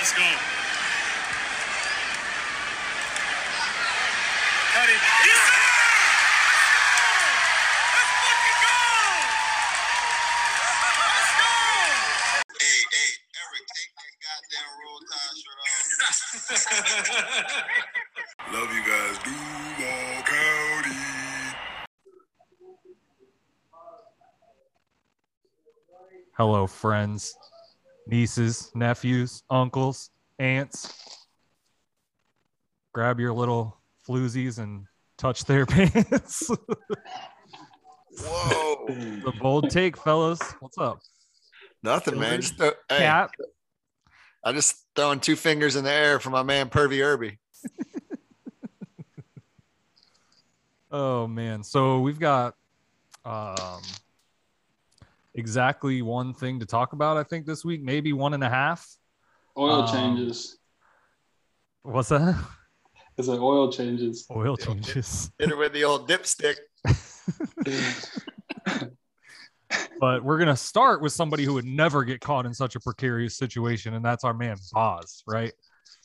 Let's go. Cuddy. Yes, sir! Let's go! Let's fucking go! Let's go! Hey, Eric, take that goddamn roll tide shirt off. Love you guys, Duval County. Hello, friends, nieces, nephews, uncles, aunts. Grab your little floozies and touch their pants. Whoa. The bold take, fellas. What's up? Nothing, man. Just Cat. I just throwing 2 fingers in the air for my man Pervy Irby. Oh, man. So we've got exactly one thing to talk about, I think, this week. Maybe 1.5. Oil changes. What's that? It's like oil changes. Oil changes. Hit her with the old dipstick. But we're going to start with somebody who would never get caught in such a precarious situation, and that's our man Boz, right?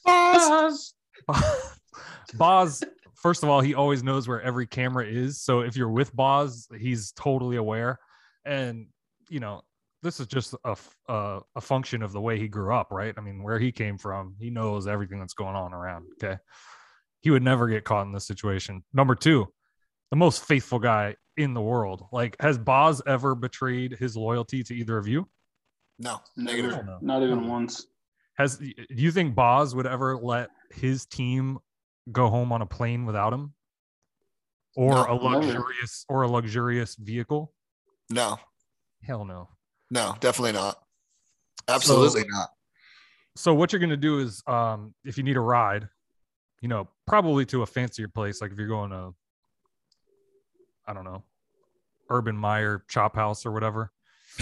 Boz, first of all, he always knows where every camera is. So if you're with Boz, he's totally aware. And, you know, this is just a function of the way he grew up, right? I mean, where he came from, he knows everything that's going on around, okay? He would never get caught in this situation. Number 2, the most faithful guy in the world. Like, has Boz ever betrayed his loyalty to either of you? No, Never. negative. No. Not even once. Do you think Boz would ever let his team go home on a plane without him? Or No, a luxurious vehicle? No, Hell no. no, definitely not. Absolutely not. So what you're going to do is, if you need a ride, you know, probably to a fancier place, like if you're going to, I don't know, Urban Meyer Chop House or whatever.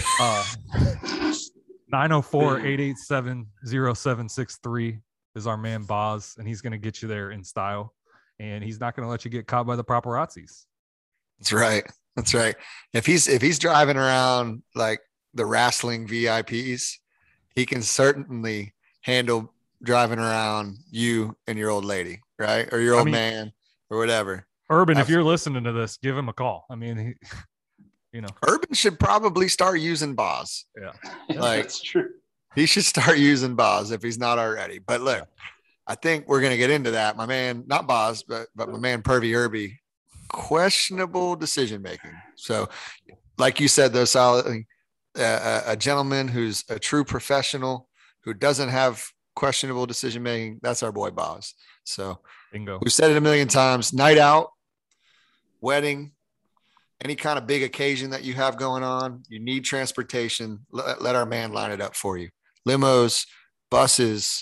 904-887-0763 is our man Boz, and he's going to get you there in style, and he's not going to let you get caught by the paparazzis. That's right. That's right. If he's driving around like the wrestling VIPs, he can certainly handle driving around you and your old lady, right? Or your old man or whatever. Urban, if you're listening to this, give him a call. I mean, you know, Urban should probably start using Boz. Yeah, like that's true. He should start using Boz if he's not already. But look, I think we're going to get into that. My man, not Boz, but my man Pervy Irby, questionable decision making. So, like you said, though, solid, a gentleman who's a true professional who doesn't have questionable decision making. That's our boy Boz. So, bingo. We've said it a million times. Night out, wedding, any kind of big occasion that you have going on, you need transportation. Let our man line it up for you. Limos, buses,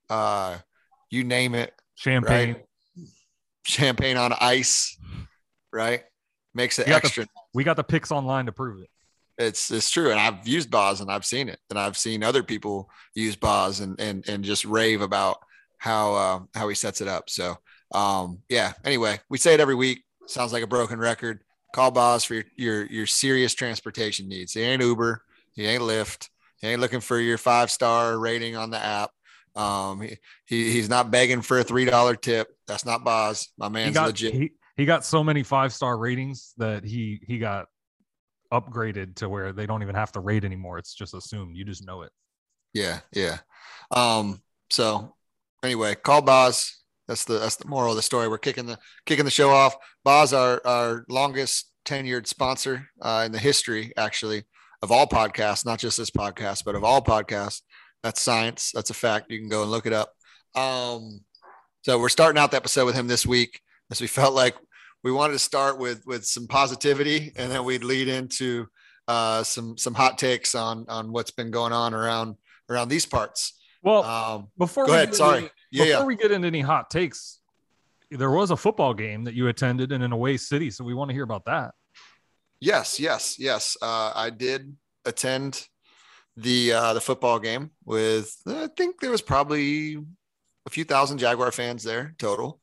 you name it. Champagne. Right? Champagne on ice, right? Makes it extra. We got the pics online to prove it. It's true. And I've used Boz and I've seen it. And I've seen other people use Boz and just rave about how he sets it up. So, yeah, anyway, we say it every week. Sounds like a broken record. Call Boz for your serious transportation needs. He ain't Uber. He ain't Lyft. He ain't looking for your 5-star rating on the app. He's not begging for a $3 tip. That's not Boz. My man's legit. He got so many 5-star ratings that he got upgraded to where they don't even have to rate anymore. It's just assumed. You just know it. Yeah. Yeah. So anyway, call Boz. That's the moral of the story. We're kicking the show off. Boz, our longest tenured sponsor in the history, actually, of all podcasts, not just this podcast, but of all podcasts. That's science. That's a fact. You can go and look it up. So we're starting out the episode with him this week, as we felt like we wanted to start with some positivity, and then we'd lead into some hot takes on what's been going on around these parts. Well, before we get into any hot takes, there was a football game that you attended in an away city, so we want to hear about that. Yes. I did attend the football game with, I think there was probably a few thousand Jaguar fans there total.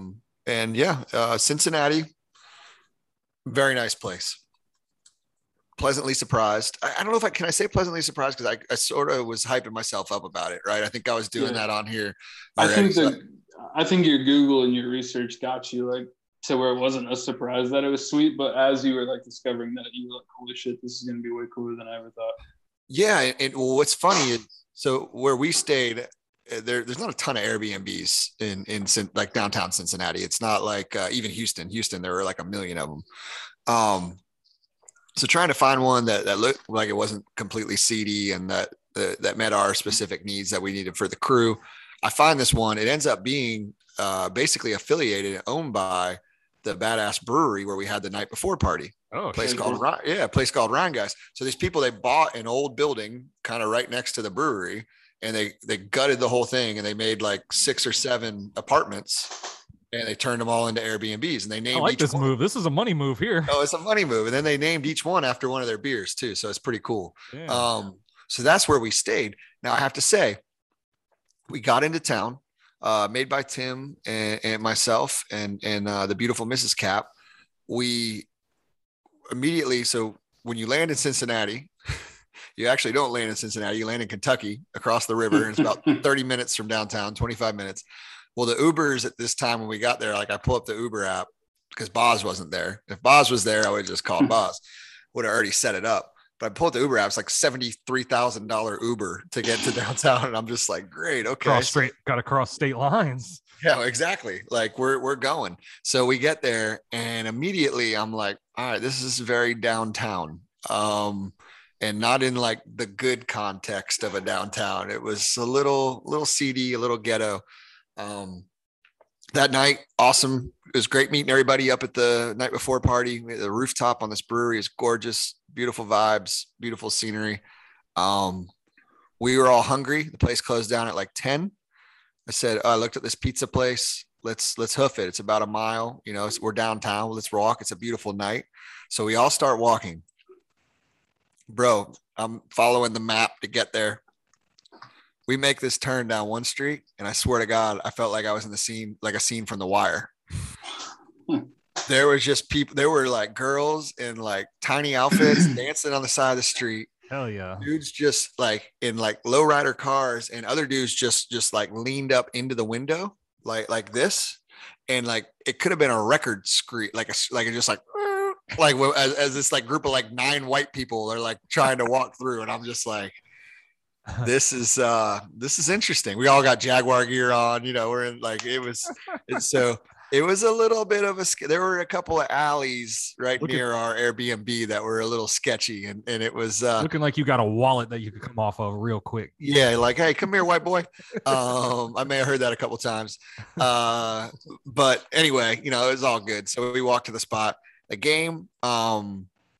And yeah, Cincinnati, very nice place. pleasantly surprised. I don't know if can I say pleasantly surprised, because I sort of was hyping myself up about it, right? I think I was doing that on here already. I think your Google and your research got you like to where it wasn't a surprise that it was sweet, but as you were like discovering that, you were like, holy shit, this is gonna be way cooler than I ever thought. Yeah, and what's funny is, so where we stayed, there's not a ton of Airbnbs in like downtown Cincinnati. It's not like even Houston, there were like a million of them. So trying to find one that looked like it wasn't completely seedy and that met our specific needs that we needed for the crew. I find this one, it ends up being basically affiliated and owned by the Badass Brewery where we had the night before party. Oh, a place called Rhine Guys. So these people, they bought an old building kind of right next to the brewery, and they gutted the whole thing, and they made like 6 or 7 apartments, and they turned them all into Airbnbs, and they named. I like this move. This is a money move here. Oh, it's a money move, and then they named each one after one of their beers too. So it's pretty cool. Yeah. So that's where we stayed. Now I have to say, we got into town, made by Tim and myself and the beautiful Mrs. Cap. We immediately, so when you land in Cincinnati, you actually don't land in Cincinnati, you land in Kentucky across the river, and it's about 30 minutes from downtown, 25 minutes. Well, the Ubers at this time when we got there, like I pull up the Uber app because Boz wasn't there. If Boz was there, I would have just called Boz, would have already set it up. But I pull up the Uber app, it's like $73,000 Uber to get to downtown. And I'm just like, great. Okay. Got to cross state lines. Yeah, exactly. Like we're going. So we get there, and immediately I'm like, all right, this is very downtown. And not in like the good context of a downtown. It was a little seedy, a little ghetto. That night, awesome. It was great meeting everybody up at the night before party. The rooftop on this brewery is gorgeous, beautiful vibes, beautiful scenery. We were all hungry. The place closed down at like 10. I said, I looked at this pizza place. Let's hoof it. It's about a mile. You know, we're downtown. Let's walk. It's a beautiful night. So we all start walking. Bro, I'm following the map to get there. We make this turn down one street, and I swear to God, I felt like I was in the scene, like a scene from The Wire. There was just people. There were like girls in like tiny outfits dancing on the side of the street. Hell yeah. Dudes just like in like lowrider cars, and other dudes just like leaned up into the window like this, and like it could have been a record scream, like just like as this like group of like 9 white people are like trying to walk through, and I'm just like, this is interesting. We all got Jaguar gear on, you know. We're in like it was a little bit of there were a couple of alleys near our Airbnb that were a little sketchy, and it was looking like you got a wallet that you could come off of real quick. Yeah, like, hey, come here, white boy. I may have heard that a couple of times, but anyway, you know, it was all good. So we walked to the spot. The game, the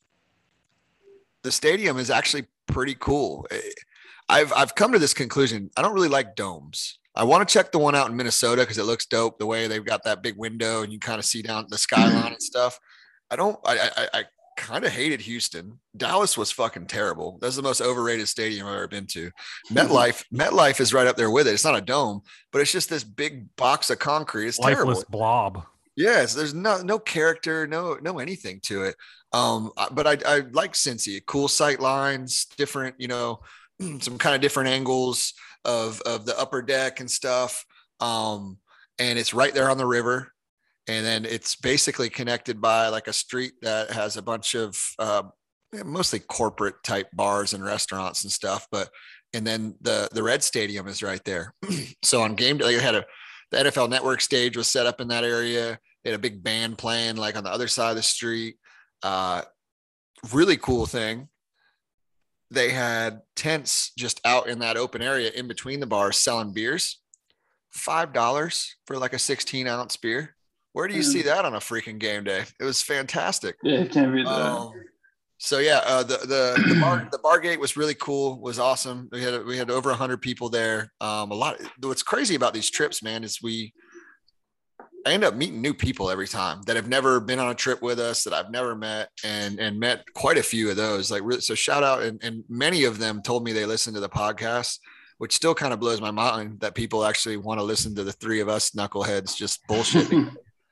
stadium is actually pretty cool. I've come to this conclusion. I don't really like domes. I want to check the one out in Minnesota because it looks dope the way they've got that big window and you kind of see down the skyline and stuff. I kind of hated Houston. Dallas was fucking terrible. That's the most overrated stadium I've ever been to. MetLife is right up there with it. It's not a dome, but it's just this big box of concrete. It's lifeless terrible. Blob. Yes, there's no character, no anything to it. But I like Cincy. Cool sight lines, different, you know, some kind of different angles of the upper deck and stuff. And it's right there on the river. And then it's basically connected by like a street that has a bunch of mostly corporate type bars and restaurants and stuff. And then the Red Stadium is right there. So on game day, the NFL Network stage was set up in that area. They had a big band playing like on the other side of the street. Really cool thing. They had tents just out in that open area in between the bars selling beers. $5 for like a 16-ounce beer. Where do you see that on a freaking game day? It was fantastic. Yeah, it can't beat that. So yeah, the bar gate was really cool. Was awesome. We had over 100 people there. What's crazy about these trips, man, is I end up meeting new people every time that have never been on a trip with us, that I've never met, and met quite a few of those. Like, really, so shout out. And many of them told me they listened to the podcast, which still kind of blows my mind that people actually want to listen to the 3 of us knuckleheads just bullshitting.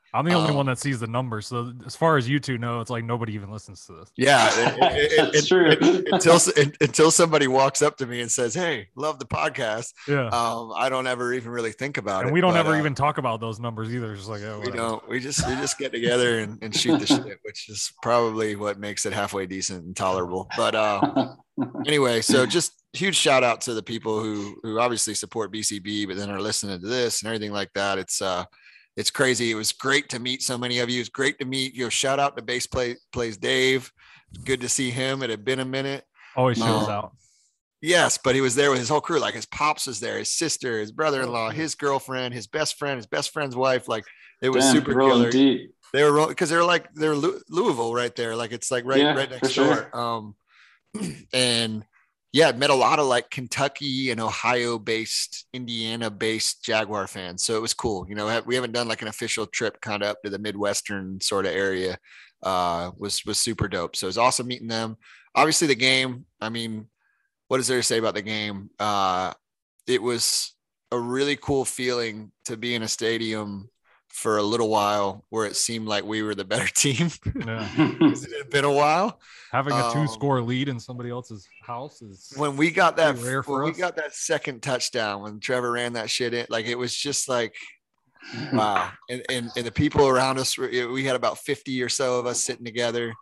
I'm the only one that sees the numbers. So as far as you two know, it's like nobody even listens to this. Yeah, That's true. Until somebody walks up to me and says, "Hey, love the podcast." Yeah. I don't ever even really think about it. And we don't but, ever even talk about those numbers either. It's just like, oh, we whatever. don't. We just get together and shoot the shit, which is probably what makes it halfway decent and tolerable. But anyway, so just huge shout out to the people who obviously support BCB, but then are listening to this and everything like that. It's crazy. It was great to meet so many of you. It's great to meet you. Shout out to Plays Dave. Good to see him. It had been a minute. Always shows out. Yes, but he was there with his whole crew. Like his pops was there, his sister, his brother-in-law, his girlfriend, his best friend's wife. Like it was super killer. Deep. They were because they're Louisville right there. Like it's like right next door. Sure. And yeah, met a lot of like Kentucky and Ohio-based, Indiana-based Jaguar fans. So it was cool. You know, we haven't done like an official trip kind of up to the Midwestern sort of area. Was super dope. So it was awesome meeting them. Obviously the game, I mean, what is there to say about the game? It was a really cool feeling to be in a stadium for a little while where it seemed like we were the better team. Yeah. It had been a while. Having a 2-score lead in somebody else's house is when we got that rare for we us. got that second touchdown when Trevor ran that shit in, like it was just like wow. And the people around us we had about 50 or so of us sitting together.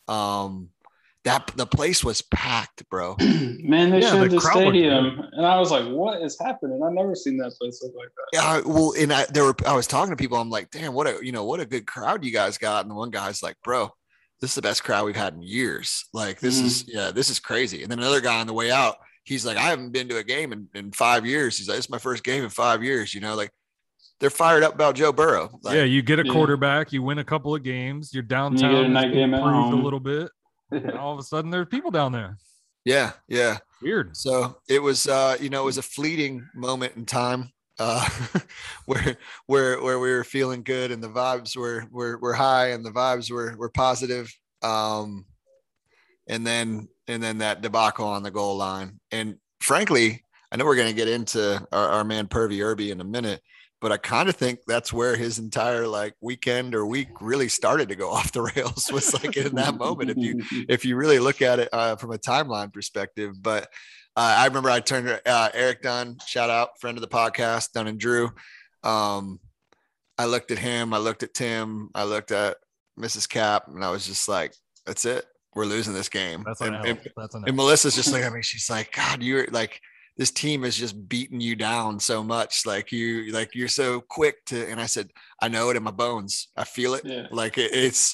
That the place was packed, bro. Man, they showed the crowd looked stadium, and I was like, "What is happening?" I've never seen that place look like that. Yeah, well, and I was talking to people. I'm like, damn, what a good crowd you guys got. And the one guy's like, bro, this is the best crowd we've had in years. Like this is crazy. And then another guy on the way out, he's like, I haven't been to a game in 5 years. He's like, it's my first game in 5 years. You know, like they're fired up about Joe Burrow. Like, yeah, you get a quarterback, you win a couple of games, you're downtown, you get a night game at improved home a little bit. And all of a sudden there's people down there. Yeah. Weird. So it was, it was a fleeting moment in time where we were feeling good and the vibes were high and the vibes were positive. And then that debacle on the goal line. And frankly, I know we're going to get into our man Pervy Irby in a minute, but I kind of think that's where his entire like weekend or week really started to go off the rails, was like in that moment. If you really look at it from a timeline perspective. But I remember I turned to Eric Dunn, shout out, friend of the podcast, Dunn and Drew. I looked at him, I looked at Tim, I looked at Mrs. Cap, and I was just like, that's it. We're losing this game. And Melissa's just like, I mean, she's like, God, you're like, this team is just beating you down so much. You're so quick to, and I said, I know it in my bones. I feel it. Yeah. Like that's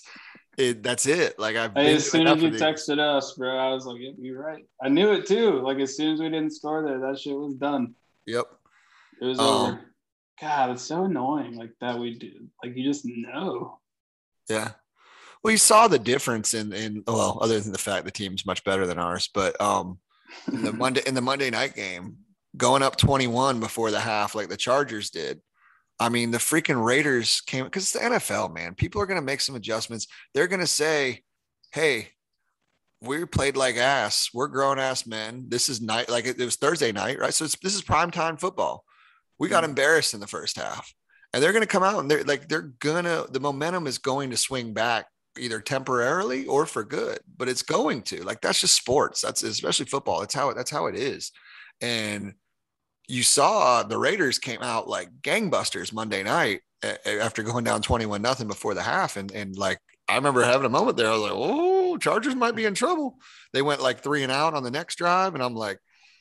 it. Like as soon as you texted us, bro, I was like, yep, you're right. I knew it too. Like as soon as we didn't score there, that shit was done. Yep. It was over. God, it's so annoying. Like that we do. Like you just know. Yeah. Well, you saw the difference in other than the fact the team's much better than ours, but in the Monday night game, going up 21 before the half, like the Chargers did. I mean, the freaking Raiders came because it's the NFL, man. People are going to make some adjustments. They're going to say, hey, we played like ass. We're grown ass men. This is night. Like it was Thursday night, right? So this is primetime football. We got embarrassed in the first half, and they're going to come out and the momentum is going to swing back either temporarily or for good, but it's going to, like, that's just sports. That's especially football. That's how it is. And you saw the Raiders came out like gangbusters Monday night after going down 21-0 before the half. And like, I remember having a moment there. I was like, oh, Chargers might be in trouble. They went like 3 and out on the next drive. And I'm like,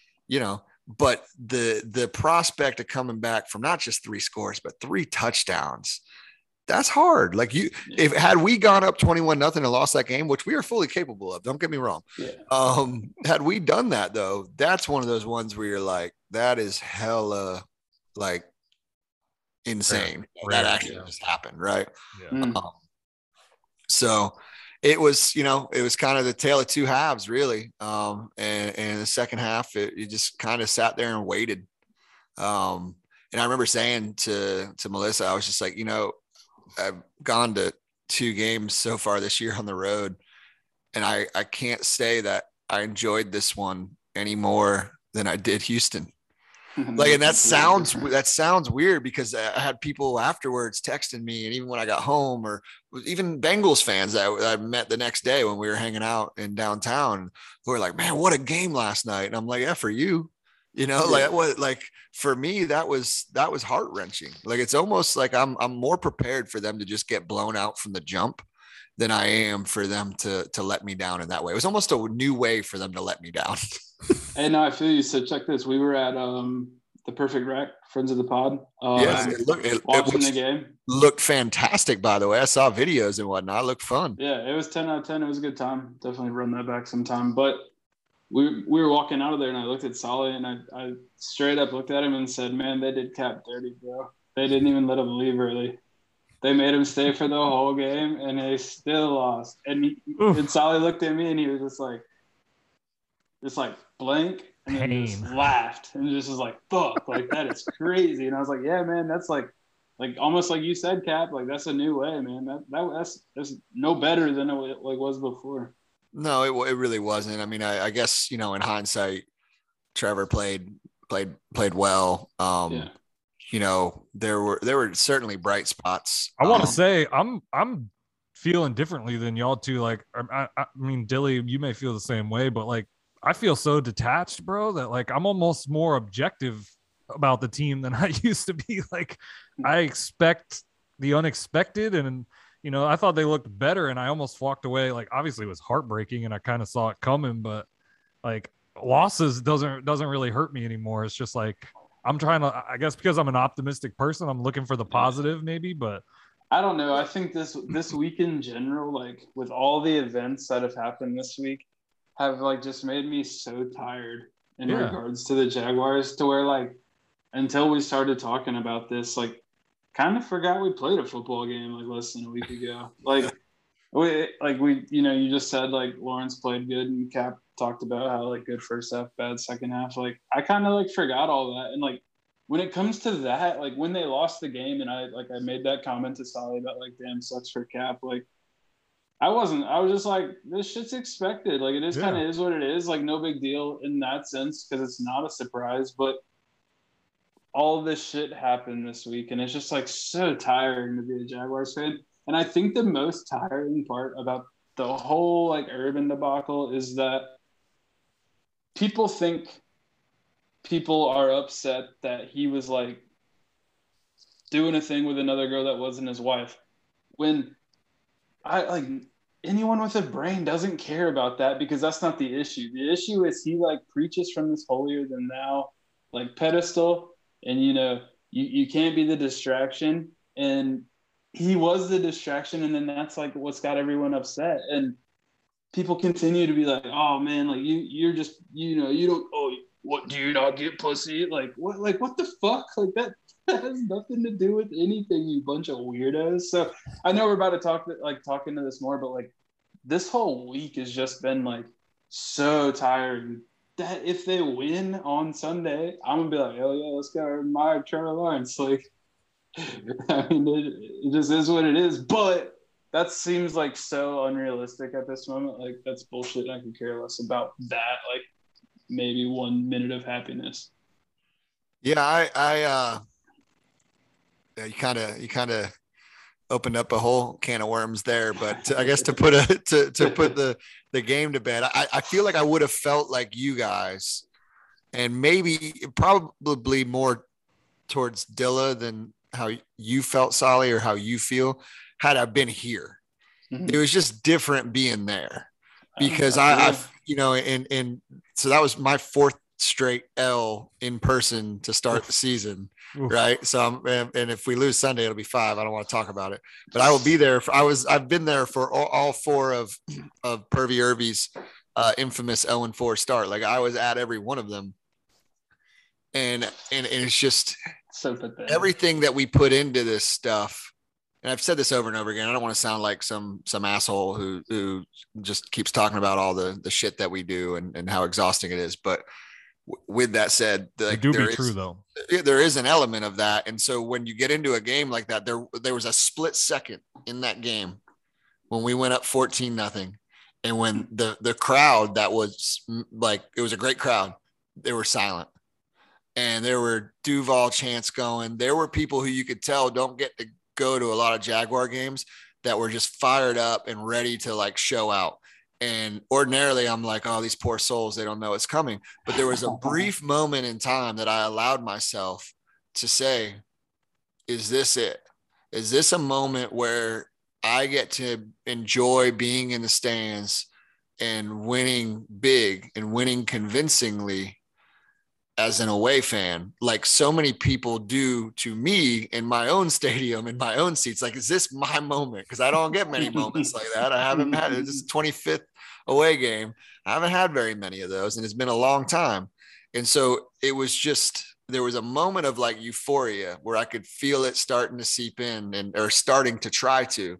but the prospect of coming back from not just 3 scores, but 3 touchdowns, that's hard. Like had we gone up 21-0 and lost that game, which we are fully capable of, don't get me wrong. Yeah. Had we done that though, that's one of those ones where you're like, that is hella like insane. That actually just happened. Right. Yeah. So it was, it was kind of the tale of 2 halves really. And in the second half, you just kind of sat there and waited. And I remember saying to Melissa, I was just like, I've gone to 2 games so far this year on the road, and I can't say that I enjoyed this one any more than I did Houston. Like, and that sounds weird because I had people afterwards texting me, and even when I got home, or even Bengals fans that I met the next day when we were hanging out in downtown, who were like, "Man, what a game last night!" And I'm like, "Yeah, for you, like what? Like for me, that was heart wrenching. Like it's almost like I'm more prepared for them to just get blown out from the jump than I am for them to let me down in that way. It was almost a new way for them to let me down." Hey, no, I feel you. So check this. We were at the Perfect Rack, friends of the pod. Yes, watching the game. Looked fantastic, by the way. I saw videos and whatnot. It looked fun. Yeah, it was 10 out of 10. It was a good time. Definitely run that back sometime. But we were walking out of there, and I looked at Solly, and I straight up looked at him and said, "Man, they did Cap dirty, bro. They didn't even let him leave early. They made him stay for the whole game, and they still lost." And Solly looked at me, and he was just like blank, and then just laughed and just was like, "Fuck, like that is crazy." And I was like, "Yeah, man, that's like almost like you said, Cap. Like that's a new way, man. That's no better than it was before." No, it really wasn't. I mean, I guess in hindsight, Trevor played well. There were certainly bright spots. I want to say I'm feeling differently than y'all too. Like I mean, Dilly, you may feel the same way, but like I feel so detached, bro, that like I'm almost more objective about the team than I used to be. Like I expect the unexpected, and I thought they looked better, and I almost walked away. Like obviously it was heartbreaking, and I kind of saw it coming, but like losses doesn't really hurt me anymore. It's just like I'm trying to, I guess because I'm an optimistic person, I'm looking for the positive maybe, but I don't know. I think this week in general, like with all the events that have happened this week, have like just made me so tired in regards to the Jaguars, to where like until we started talking about this, like kind of forgot we played a football game like less than a week ago. Like we you just said like Lawrence played good, and Cap talked about how like good first half, bad second half. Like I kind of like forgot all that. And like when it comes to that, like when they lost the game, and I made that comment to Solly about like, damn, sucks for Cap. Like I was just like, this shit's expected. Like it is kind of is what it is. Like no big deal in that sense, because it's not a surprise. But all of this shit happened this week, and it's just like so tiring to be a Jaguars fan. And I think the most tiring part about the whole like Urban debacle is that people think people are upset that he was like doing a thing with another girl that wasn't his wife, when anyone with a brain doesn't care about that, because that's not the issue. The issue is he like preaches from this holier than thou like pedestal, and you can't be the distraction, and he was the distraction, and then that's like what's got everyone upset. And people continue to be like, "Oh man, like you're just you don't, oh, what, do you not get pussy? Like what the fuck? Like that has nothing to do with anything, you bunch of weirdos." So I know we're about to talk into this more, but like this whole week has just been like so tiring that if they win on Sunday, I'm gonna be like, "Hell yeah, let's go, my Trevor Lawrence." Like, I mean, it just is what it is. But that seems like so unrealistic at this moment. Like that's bullshit. I could care less about that. Like maybe 1 minute of happiness. Yeah, you kind of opened up a whole can of worms there, but I guess to put the game to bed, I feel like I would have felt like you guys, and maybe probably more towards Dilla than how you felt, Solly, or how you feel, had I been here. Mm-hmm. It was just different being there, because so that was my fourth straight L in person to start the season. Right. So and if we lose Sunday, it'll be 5. I don't want to talk about it, but I will be there. I've been there for all 4 of Pervy Irvy's infamous 0-4 start. Like I was at every one of them. And it's just so pathetic. Everything that we put into this stuff. And I've said this over and over again. I don't want to sound like some asshole who just keeps talking about all the shit that we do and how exhausting it is. But with that said, like, true though. There is an element of that. And so when you get into a game like that, there was a split second in that game when we went up 14-0. And when the crowd, that was like, it was a great crowd, they were silent. and there were Duval chants going. There were people who you could tell don't get to go to a lot of Jaguar games that were just fired up and ready to like show out. And ordinarily I'm like, oh, these poor souls, they don't know it's coming. But there was a brief moment in time that I allowed myself to say, is this it? Is this a moment where I get to enjoy being in the stands and winning big and winning convincingly as an away fan, like so many people do to me in my own stadium, in my own seats? Like, is this my moment? Because I don't get many moments like that. I haven't had it. This is 25th away game. I haven't had very many of those, and it's been a long time. And so it was just, there was a moment of like euphoria where I could feel it starting to seep in or starting to try to.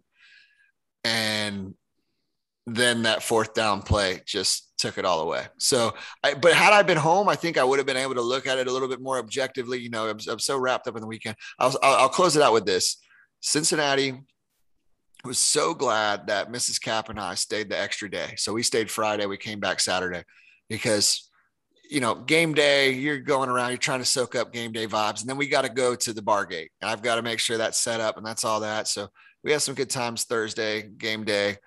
And then that fourth down play just took it all away. So, but had I been home, I think I would have been able to look at it a little bit more objectively. You know, I'm so wrapped up in the weekend. I'll close it out with this. Cincinnati was so glad that Mrs. Cap and I stayed the extra day. So we stayed Friday. We came back Saturday because, you know, game day, you're going around, you're trying to soak up game day vibes. And then we got to go to the bar gate. And I've got to make sure that's set up, and that's all that. So we had some good times Thursday, game day.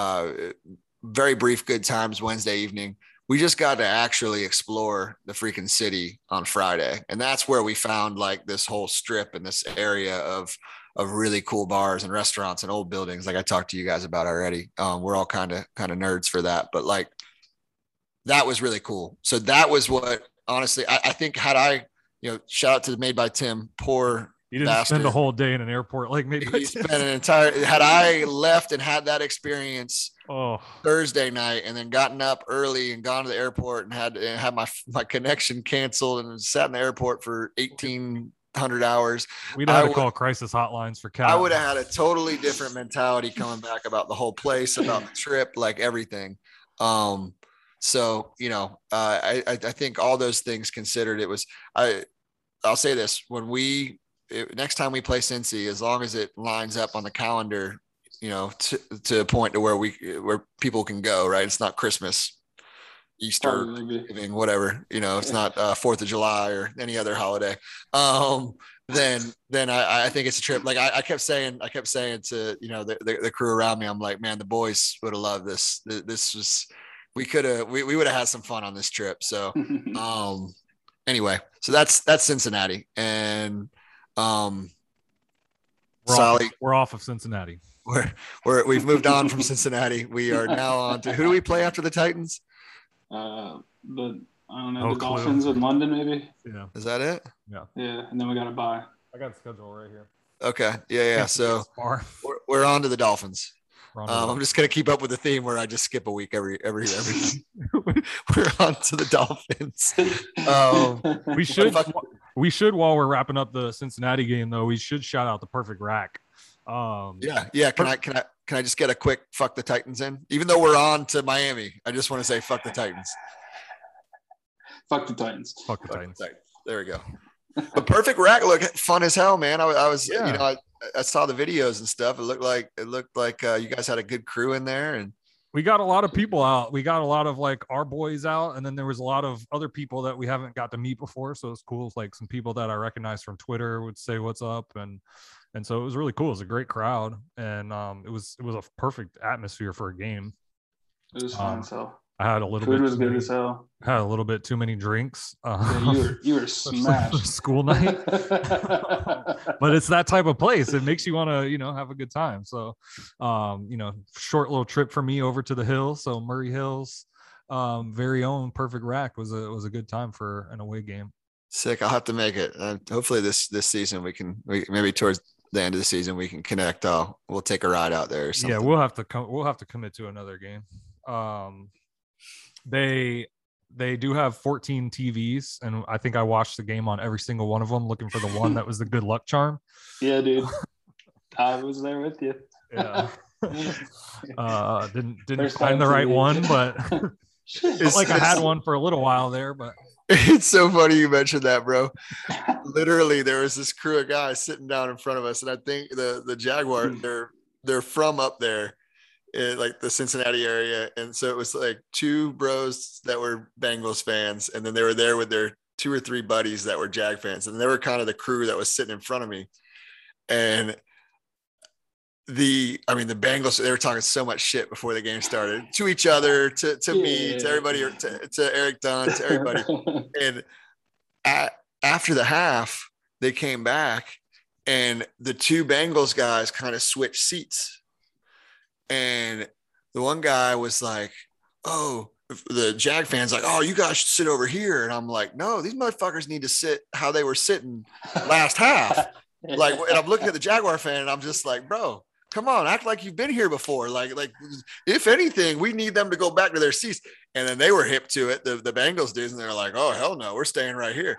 Very brief good times Wednesday evening. We just got to actually explore the freaking city on Friday. And that's where we found like this whole strip and this area of really cool bars and restaurants and old buildings. Like I talked to you guys about already. We're all kind of nerds for that, but like, that was really cool. So that was what, honestly, I think had I, you know, shout out to Made by Tim, poor You didn't bastard. spend a whole day in an airport like Made by He Tim. spent an entire, had I left and had that experience Oh, Thursday night and then gotten up early and gone to the airport and had my connection canceled and sat in the airport for 1,800 hours. we'd have to call crisis hotlines for Cal. I would have had a totally different mentality coming back about the whole place, about the trip, like everything. So, you know, I think all those things considered, it was, I'll say this, next time we play Cincy, as long as it lines up on the calendar, you know, to a point to where people can go, right? It's not Christmas, Easter, Thanksgiving, whatever, you know, it's not 4th of July or any other holiday. Then I think it's a trip. Like I kept saying to, you know, the crew around me, I'm like, man, the boys would have loved this. This was, we would have had some fun on this trip. So, anyway, so that's Cincinnati, and we're off of Cincinnati. We've moved on from Cincinnati. We are now on to, who do we play after the Titans? I don't know, No the clue. Dolphins with London, maybe. Yeah. Is that it? Yeah, and then we got to buy. I got the schedule right here. Okay. Yeah. So Far. we're on to the Dolphins. We're on to the- I'm just gonna keep up with the theme where I just skip a week every. We're on to the Dolphins. We should while we're wrapping up the Cincinnati game though, we should shout out the Perfect Rack. Yeah. Can I just get a quick fuck the Titans in? Even though we're on to Miami, I just want to say fuck the Titans. Fuck the Titans. Fuck the Titans. There we go. But Perfect Rack looked fun as hell, man. I was, Yeah. you know, I saw the videos and stuff. It looked like you guys had a good crew in there, and We got a lot of people out. We got a lot of like our boys out, and then there was a lot of other people that we haven't got to meet before. So it's cool. It's like some people that I recognize from Twitter would say what's up, and so it was really cool. It was a great crowd, and it was a perfect atmosphere for a game. It was fun. So I had a little food bit. was good as hell. Had a little bit too many drinks. Yeah, you were smashed. School night. But it's that type of place. It makes you want to, you know, have a good time. So, you know, short little trip for me over to the hills. So Murray Hills, very own Perfect Rack was a good time for an away game. sick. I'll have to make it. Hopefully this season we maybe towards the end of the season we can connect. We'll take a ride out there or something. Yeah, we'll have to commit to another game. They do have 14 TVs, and I think I watched the game on every single one of them, looking for the one that was the good luck charm. Yeah, dude. I was there with you. Yeah. Didn't First find time the right TV. one, but felt like I had one for a little while there. But It's so funny you mentioned that, bro. Literally, there was this crew of guys sitting down in front of us, and I think the Jaguar, they're from up there in like the Cincinnati area, and so it was like two bros that were Bengals fans, and then they were there with their two or three buddies that were Jag fans, and they were kind of the crew that was sitting in front of me. And the Bengals, they were talking so much shit before the game started to each other, to me, to everybody, to Eric Dunn, to everybody. And after the half, they came back and the two Bengals guys kind of switched seats. And the one guy was like, oh, the Jag fans like, oh, you guys should sit over here. And I'm like, no, these motherfuckers need to sit how they were sitting last half. Like, and I'm looking at the Jaguar fan and I'm just like, bro, come on, act like you've been here before. Like if anything, we need them to go back to their seats. And then they were hip to it, the Bengals dudes, and they're like, oh, hell no, we're staying right here.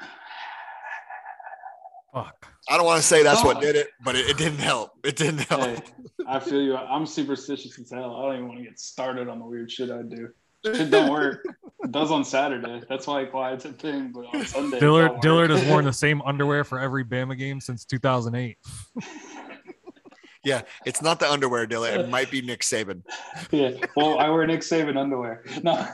Fuck. I don't want to say that's what did it, but it didn't help. It didn't help. Hey, I feel you. I'm superstitious as hell. I don't even want to get started on the weird shit I do. It don't work. It does on Saturday. That's why it's a thing. But on Sunday, Dillard has worn the same underwear for every Bama game since 2008. Yeah, it's not the underwear, Dillard. It might be Nick Saban. Yeah. Well, I wear Nick Saban underwear. No.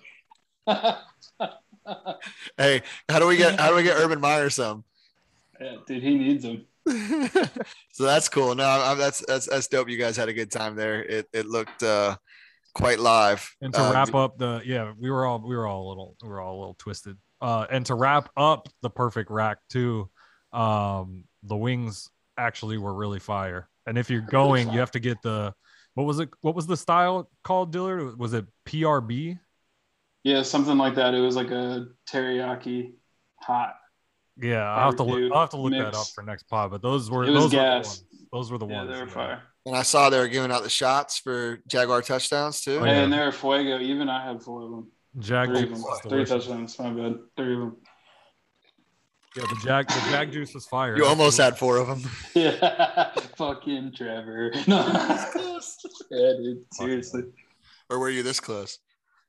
Hey, how do we get Urban Meyer some? Yeah, dude, he needs them. So that's cool. No, that's dope. You guys had a good time there. It looked quite live. And to wrap up we were all a little twisted. And to wrap up the perfect rack too, the wings actually were really fire. And if you're going, you have to get what was the style called, Dillard? Was it PRB? Yeah, something like that. It was like a teriyaki hot. Yeah, I'll have to look mix. that up for next pod. But those were gas. the ones. Those were the ones. They were fire. And I saw they were giving out the shots for Jaguar touchdowns too. Yeah, and they were fuego. Even I had 4 of them. Three touchdowns. My bad. 3 of them. Yeah, the Jag juice was fire. You almost had 4 of them. Yeah, fucking Trevor. No. Yeah, dude. Seriously. Or were you this close?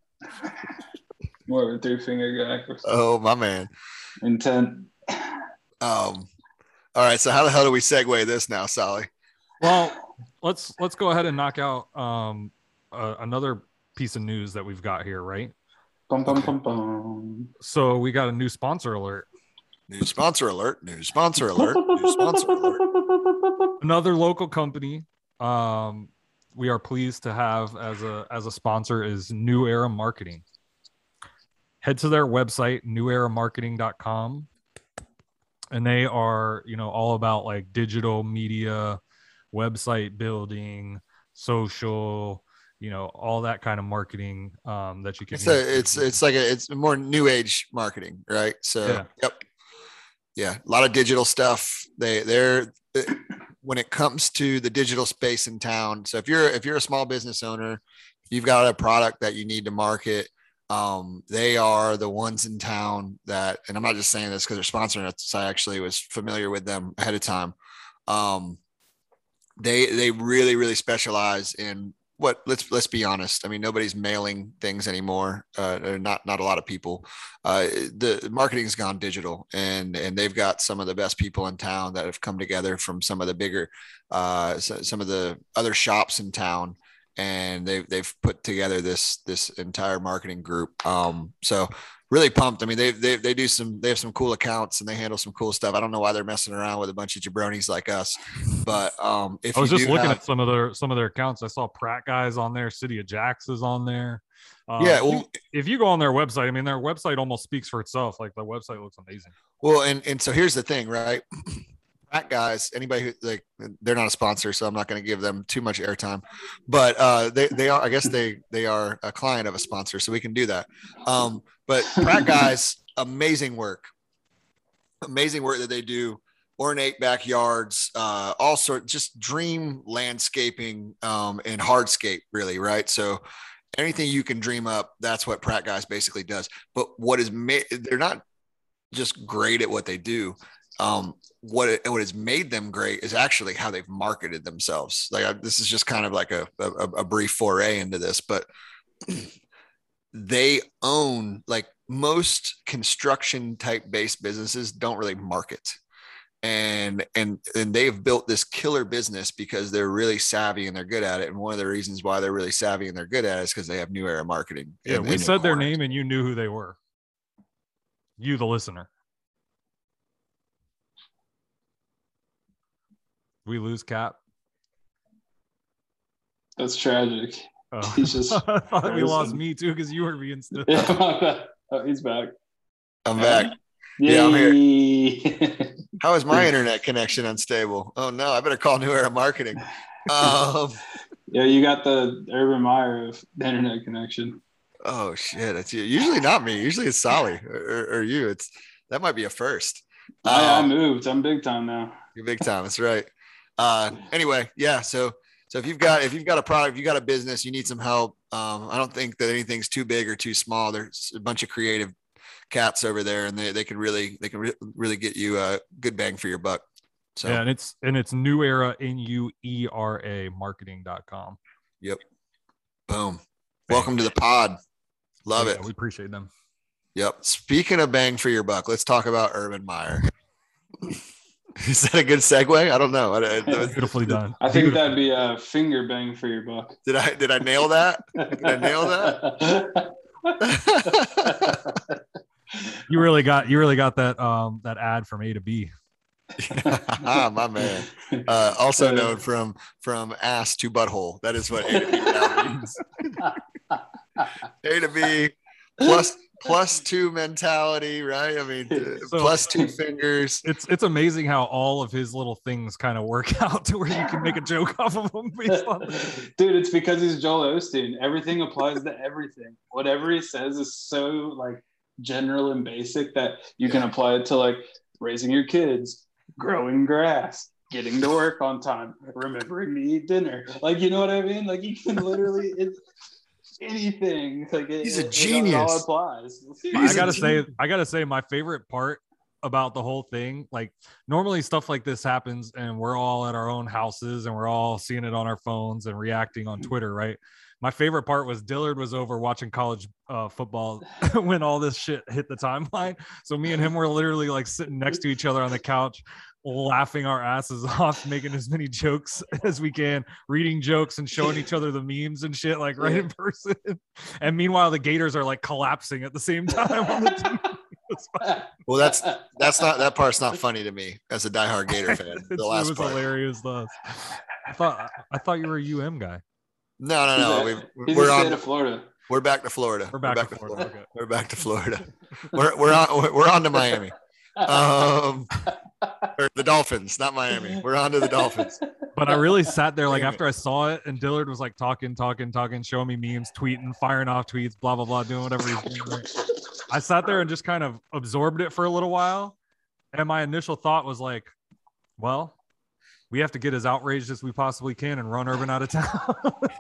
More of a 3-finger guy. Oh, my man. Intent. All right. So how the hell do we segue this now, Sally? Well, let's go ahead and knock out another piece of news that we've got here, right? Bum, bum, bum, bum. So we got a new sponsor alert. New sponsor alert. New sponsor alert. New sponsor alert. Another local company we are pleased to have as a sponsor is New Era Marketing. Head to their website, neweramarketing.com. And they are, all about like digital media, website building, social, all that kind of marketing that you can. It's more new age marketing, right? So, yeah, a lot of digital stuff. They're when it comes to the digital space in town. So if you're a small business owner, you've got a product that you need to market. They are the ones in town that, and I'm not just saying this because they're sponsoring us. I actually was familiar with them ahead of time. They really, really specialize in what, let's be honest. I mean, nobody's mailing things anymore. Not a lot of people. The marketing's gone digital, and they've got some of the best people in town that have come together from some of the bigger, some of the other shops in town. And they've put together this entire marketing group. So really pumped. I mean, they have some cool accounts and they handle some cool stuff. I don't know why they're messing around with a bunch of jabronis like us, but if I was just looking at some of their accounts, I saw Pratt guys on there, City of Jax is on there. If you go on their website, I mean, their website almost speaks for itself. Like the website looks amazing. Well, and so here's the thing, right? Pratt guys, anybody who they're not a sponsor, so I'm not going to give them too much airtime, but they are, I guess they are a client of a sponsor, so we can do that. But Pratt guys, amazing work that they do. Ornate backyards, all sorts, just dream landscaping and hardscape, really, right? So anything you can dream up, that's what Pratt guys basically does. But what is they're not just great at what they do. What has made them great is actually how they've marketed themselves. This is just kind of like a brief foray into this, but they own, like most construction type based businesses don't really market. And they've built this killer business because they're really savvy and they're good at it. And one of the reasons why they're really savvy and they're good at it is because they have New Era Marketing. Yeah, we said their name and you knew who they were. You, the listener. We lose Cap. That's tragic. Oh. He's just I thought we lost frozen. me too because you were being still. Oh, he's back. I'm back. Yay. Yeah, I'm here. How is my internet connection unstable? Oh no, I better call New Era Marketing. Yeah, you got the Urban Meyer of the internet connection. Oh shit, it's you. Usually not me. Usually it's Solly or you. That might be a first. I moved. I'm big time now. You're big time. That's right. Anyway, yeah. So if you've got a product, if you got a business, you need some help. I don't think that anything's too big or too small. There's a bunch of creative cats over there, and they can really get you a good bang for your buck. So yeah, and it's New Era NUERA marketing.com. Yep. Boom. Welcome to the pod. Love it. We appreciate them. Yep. Speaking of bang for your buck, let's talk about Urban Meyer. Is that a good segue? I don't know. Beautifully done. I think that'd be a finger bang for your buck. Did I nail that? Did I nail that? You really got that ad from A to B. My man. Also known from ass to butthole. That is what A to B now means. A to B plus two mentality, right? I mean, plus two fingers. It's amazing how all of his little things kind of work out to where you can make a joke off of them. Dude, it's because he's Joel Osteen. Everything applies to everything. Whatever he says is so like general and basic that you can apply it to like raising your kids, growing grass, getting to work on time, remembering to eat dinner. Like, you know what I mean? Like, you can literally anything. Like, he's a genius. It all applies. I gotta say, my favorite part about the whole thing, like normally stuff like this happens and we're all at our own houses and we're all seeing it on our phones and reacting on Twitter, right? My favorite part was Dillard was over watching college football when all this shit hit the timeline. So me and him were literally like sitting next to each other on the couch, laughing our asses off, making as many jokes as we can, reading jokes and showing each other the memes and shit, like right in person. And meanwhile, the Gators are like collapsing at the same time on the team. Well, that part's not funny to me as a diehard Gator fan. The last it was part. Hilarious. I thought you were a UM guy. No. We're on to Florida. We're back to Florida. We're back to Florida. Okay. We're back to Florida. We're on to Miami. Or the Dolphins, not Miami. We're on to the Dolphins. But I really sat there like after I saw it, and Dillard was like talking, showing me memes, tweeting, firing off tweets, blah blah blah, doing whatever he's doing. I sat there and just kind of absorbed it for a little while, and my initial thought was like, well, we have to get as outraged as we possibly can and run Urban out of town.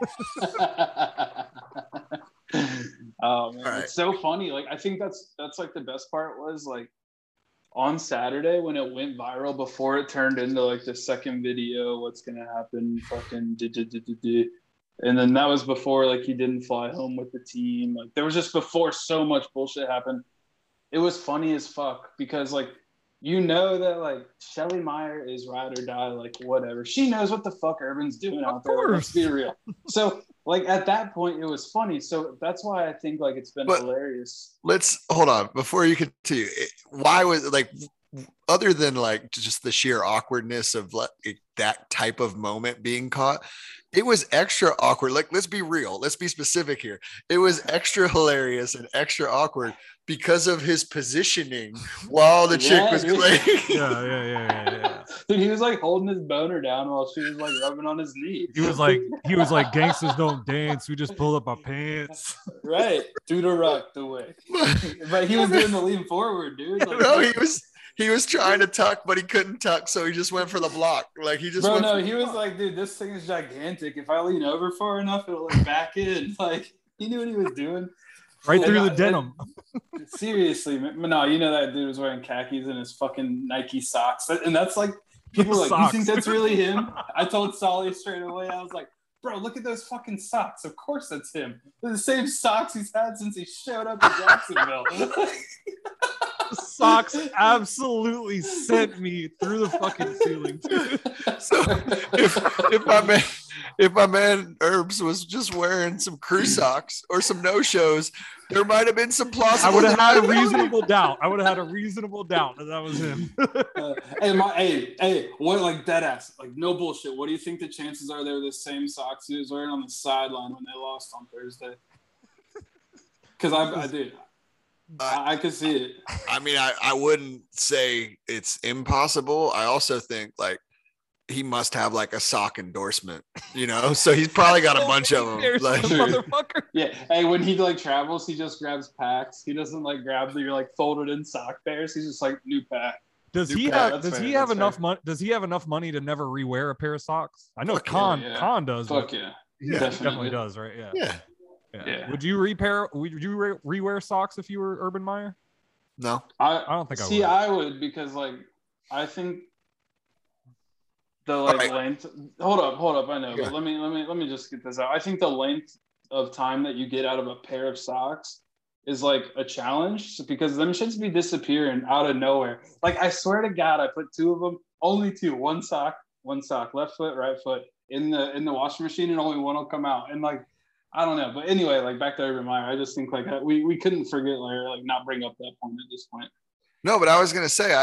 Oh man, right. It's so funny. Like, I think that's like the best part was like on Saturday when it went viral before it turned into like the second video, what's gonna happen, fucking and then that was before like he didn't fly home with the team. Like, there was just before so much bullshit happened. It was funny as fuck because like, you know that like Shelly Meyer is ride or die, like whatever. She knows what the fuck Urban's doing out there. Like, let's be real. So like at that point, it was funny. So that's why I think like it's been hilarious. Let's hold on before you continue. Why was it like, other than like just the sheer awkwardness of like that type of moment being caught, it was extra awkward. Like, let's be real. Let's be specific here. It was extra hilarious and extra awkward because of his positioning while the chick was playing. Yeah. Dude, he was like holding his boner down while she was like rubbing on his knee. He was like, gangsters don't dance. We just pull up our pants. Right. Do the rock the way. But he was doing the lean forward, dude. Like, no, he was trying to tuck, but he couldn't tuck, so he just went for the block. Like, he just he was like, dude, this thing is gigantic. If I lean over far enough, it'll like back in. Like, he knew what he was doing. Right through the denim. Seriously, no, you know that dude was wearing khakis and his fucking Nike socks. And that's like, people are like, you think that's really him? I told Solly straight away, I was like, bro, look at those fucking socks. Of course that's him. They're the same socks he's had since he showed up in Jacksonville. Socks absolutely sent me through the fucking ceiling, dude. So if my man Herbs was just wearing some crew socks or some no-shows, there might have been some plausible. I would have had a reasonable doubt. I would have had a reasonable doubt that was him. Hey, what, like, dead ass, like, no bullshit. What do you think the chances are they're the same socks he was wearing on the sideline when they lost on Thursday? Because I could see it. I mean, I wouldn't say it's impossible. I also think like he must have like a sock endorsement, so he's probably got a bunch of them. Like, motherfucker. Yeah. Hey, when he like travels, he just grabs packs. He doesn't like grab your like folded in sock pairs. He's just like new pack. Does he have enough money? Does he have enough money to never rewear a pair of socks? I know Khan does. Fuck yeah. He definitely does, right? Yeah. Would you rewear socks if you were Urban Meyer? No, I don't think I would. See, I would, because like I think the like length. Hold up. I know, but let me just get this out. I think the length of time that you get out of a pair of socks is like a challenge, because them shits be disappearing out of nowhere. Like, I swear to God, I put two of them, only two, one sock, left foot, right foot in the washing machine, and only one will come out. And like, I don't know, but anyway, like back to Urban Meyer, I just think like we couldn't forget or like not bring up that point at this point. No, but I was gonna say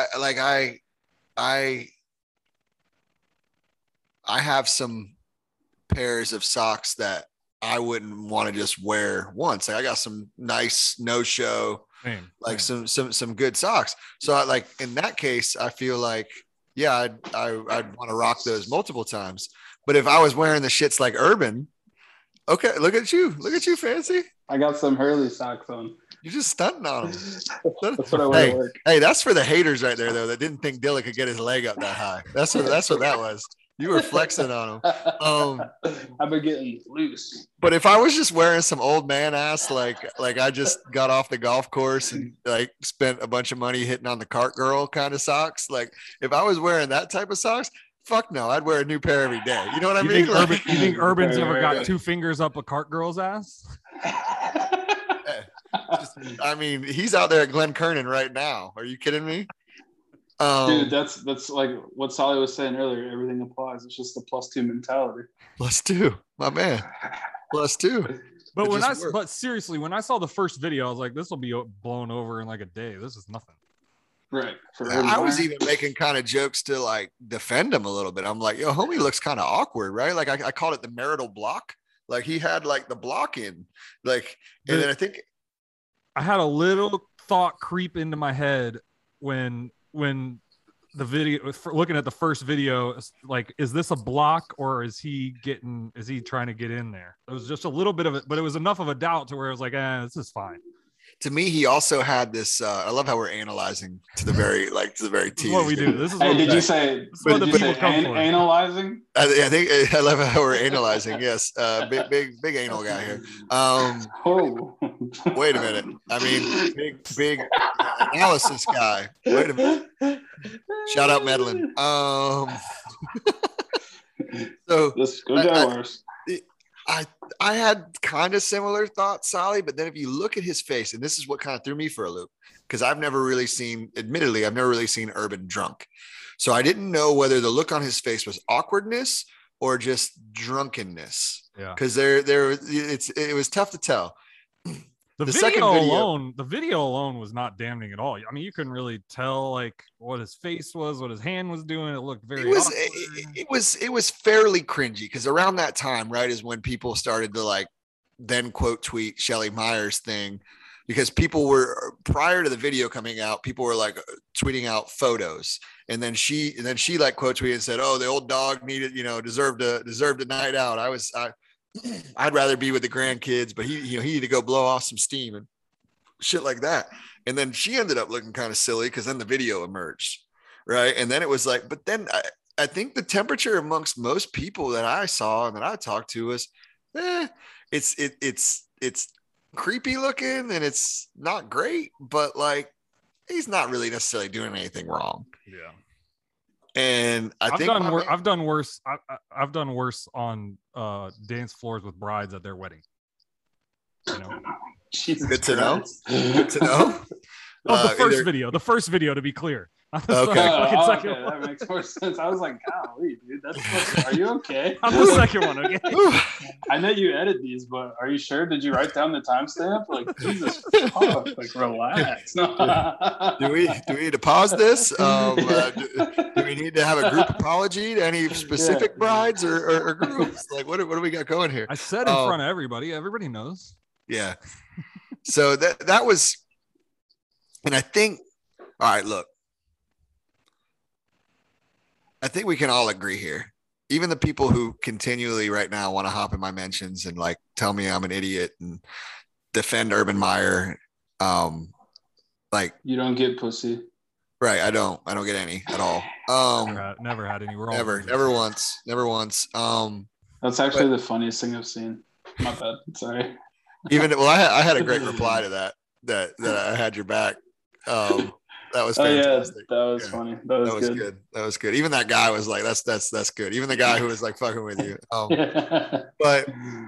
I have some pairs of socks that I wouldn't want to just wear once. Like, I got some nice no-show, some good socks. So like in that case, I feel like, yeah, I'd want to rock those multiple times. But if I was wearing the shits like Urban, okay, look at you, Fancy. I got some Hurley socks on. You're just stunting on them. That's what I want to work. Hey, that's for the haters right there, though, that didn't think Dilla could get his leg up that high. That's what that was. You were flexing on him. I've been getting loose. But if I was just wearing some old man ass, like I just got off the golf course and like spent a bunch of money hitting on the cart girl kind of socks, like if I was wearing that type of socks, fuck no, I'd wear a new pair every day. You know what I mean? You think Urban's ever got two fingers up a cart girl's ass? I mean, he's out there at Glen Kernan right now. Are you kidding me? Dude, that's like what Solly was saying earlier. Everything applies. It's just the +2 mentality. +2, my man. +2. But seriously, when I saw the first video, I was like, this will be blown over in like a day. This is nothing. Right. I was even making kind of jokes to like defend him a little bit. I'm like, yo, homie looks kind of awkward, right? Like I called it the marital block. Like he had like the block in, like, and then I think I had a little thought creep into my head when the video, looking at the first video, like, is this a block or is he trying to get in there? It was just a little bit of it, but it was enough of a doubt to where it was like, this is fine. To me, he also had this. I love how we're analyzing to the very T. This is what we do. This is. Hey, did you say analyzing? I think I love how we're analyzing. Yes, big anal guy here. Wait a minute. I mean, big analysis guy. Wait a minute. Shout out Medlin. So let's go Jaguars. I had kind of similar thoughts, Solly, but then if you look at his face, and this is what kind of threw me for a loop, because I've never really seen Urban drunk. So I didn't know whether the look on his face was awkwardness or just drunkenness. Yeah. Because it was tough to tell. The video alone was not damning at all. I mean, you couldn't really tell like what his face was, what his hand was doing. It looked very. It was fairly cringy, because around that time, right, is when people started to like then quote tweet Shelly Myers thing, because people were, prior to the video coming out, people were like tweeting out photos, and then she like quote tweeted and said, "Oh, the old dog deserved a night out." I'd rather be with the grandkids, but he needed to go blow off some steam and shit like that. And then she ended up looking kind of silly, because then the video emerged, right? And then it was like, but then I think the temperature amongst most people that I saw and that I talked to was, it's creepy looking and it's not great, but like he's not really necessarily doing anything wrong. Yeah. And I've done worse. I've done worse on dance floors with brides at their wedding. You know, Good to know. Good to know. The first video, to be clear, I'm the Okay. second Okay, one. that makes more sense. I was like, golly, dude, are you okay? I'm the second one, okay? I know you edit these, but are you sure? Did you write down the timestamp? Like, Jesus, fuck, like, relax. No. Do we need to pause this? Do we need to have a group apology to any specific brides or groups? Like, what do we got going here? I said in front of everybody. Everybody knows. Yeah. So that was, and I think, all right, look, I think we can all agree here. Even the people who continually right now want to hop in my mentions and like tell me I'm an idiot and defend Urban Meyer. Like, you don't get pussy. Right. I don't get any at all. Never had any. Never once. That's actually the funniest thing I've seen. My bad. Sorry. I had a great reply to that I had your back. That was fantastic. That was funny. That was good. That was good. Even that guy was like, that's good. Even the guy who was like fucking with you. But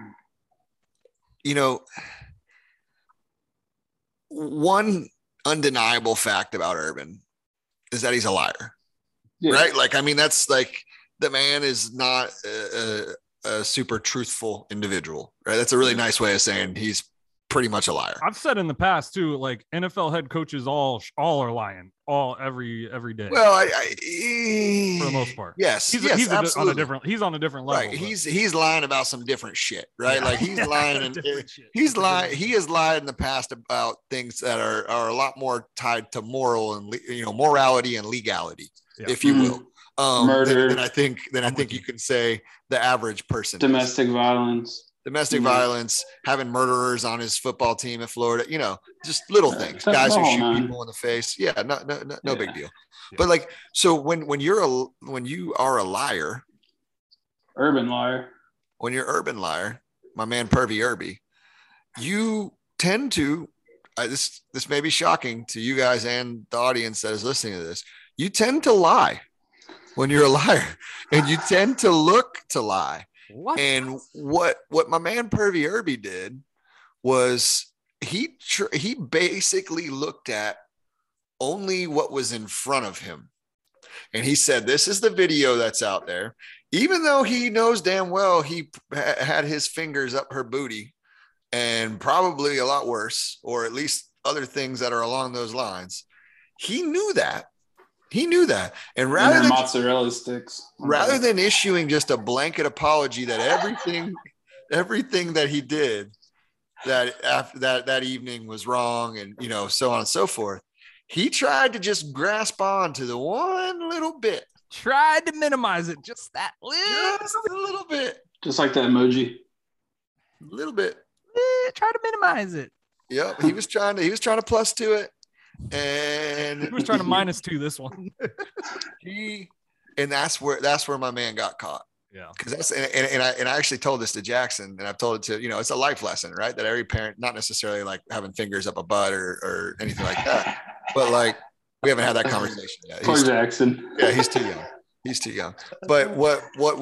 one undeniable fact about Urban is that he's a liar, right? Like, I mean, that's like, the man is not a super truthful individual, right? That's a really nice way of saying he's pretty much a liar. I've said in the past too, like NFL head coaches all are lying every day. Well, for the most part, yes, he's absolutely. on a different level. Right, he's lying about some different shit, right? Yeah. Like he's lying and he has lied in the past about things that are a lot more tied to morality and legality, if you will. Murder. Then I think you can say the average person. Domestic violence, having murderers on his football team in Florida, just little things, guys who shoot people in the face. Yeah, no big deal. Yeah. But like, so when you are a liar, urban liar, when you're urban liar, my man Pervy Irby, you tend to, this may be shocking to you guys and the audience that is listening to this, you tend to lie when you're a liar, and you tend to look to lie. What? And what my man Pervy Irby did was he basically looked at only what was in front of him. And he said, this is the video that's out there. Even though he knows damn well he had his fingers up her booty and probably a lot worse, or at least other things that are along those lines. He knew that. And rather than mozzarella sticks, rather than issuing just a blanket apology that everything that he did that after that evening was wrong, and so on and so forth, he tried to just grasp on to the one little bit. Tried to minimize it just a little bit. Just like that emoji. A little bit. Try to minimize it. Yep. He was trying to plus to it. And he was trying to -2 this one. And that's where my man got caught. Yeah. Because I actually told this to Jackson, and I've told it to, it's a life lesson, right? That every parent, not necessarily like having fingers up a butt or anything like that, but like we haven't had that conversation yet. Poor Jackson. Yeah, he's too young. But what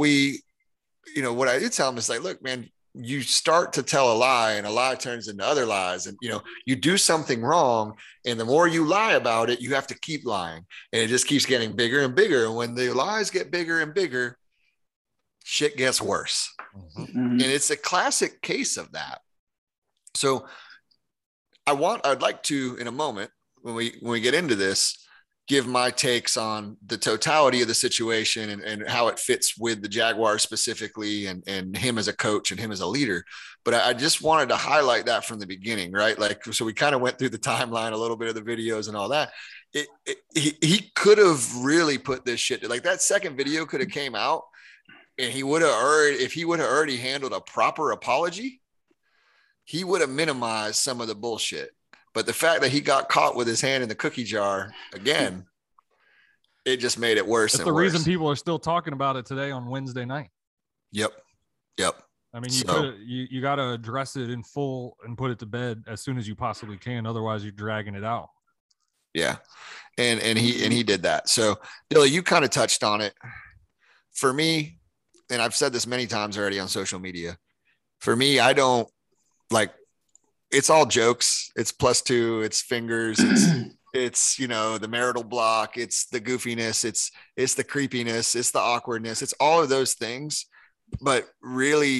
I do tell him is like, look, man, you start to tell a lie and a lie turns into other lies, and you do something wrong, and the more you lie about it, you have to keep lying, and it just keeps getting bigger and bigger. And when the lies get bigger and bigger, shit gets worse. Mm-hmm. And it's a classic case of that. So I'd like to, in a moment, when we get into this, give my takes on the totality of the situation and how it fits with the Jaguars specifically, and him as a coach and him as a leader. But I just wanted to highlight that from the beginning, right? Like, so we kind of went through the timeline, a little bit of the videos and all that. He could have really put this shit, like that second video could have came out, and if he would have already handled a proper apology, he would have minimized some of the bullshit. But the fact that he got caught with his hand in the cookie jar again, it just made it worse. That's the reason people are still talking about it today on Wednesday night. Yep. I mean, you got to address it in full and put it to bed as soon as you possibly can. Otherwise, you're dragging it out. Yeah, and he did that. So, Dilly, you kind of touched on it. For me, and I've said this many times already on social media, for me, I don't like. It's all jokes. It's +2. It's fingers. it's, you know, the marital block, it's the goofiness, it's the creepiness, it's the awkwardness, it's all of those things. But really,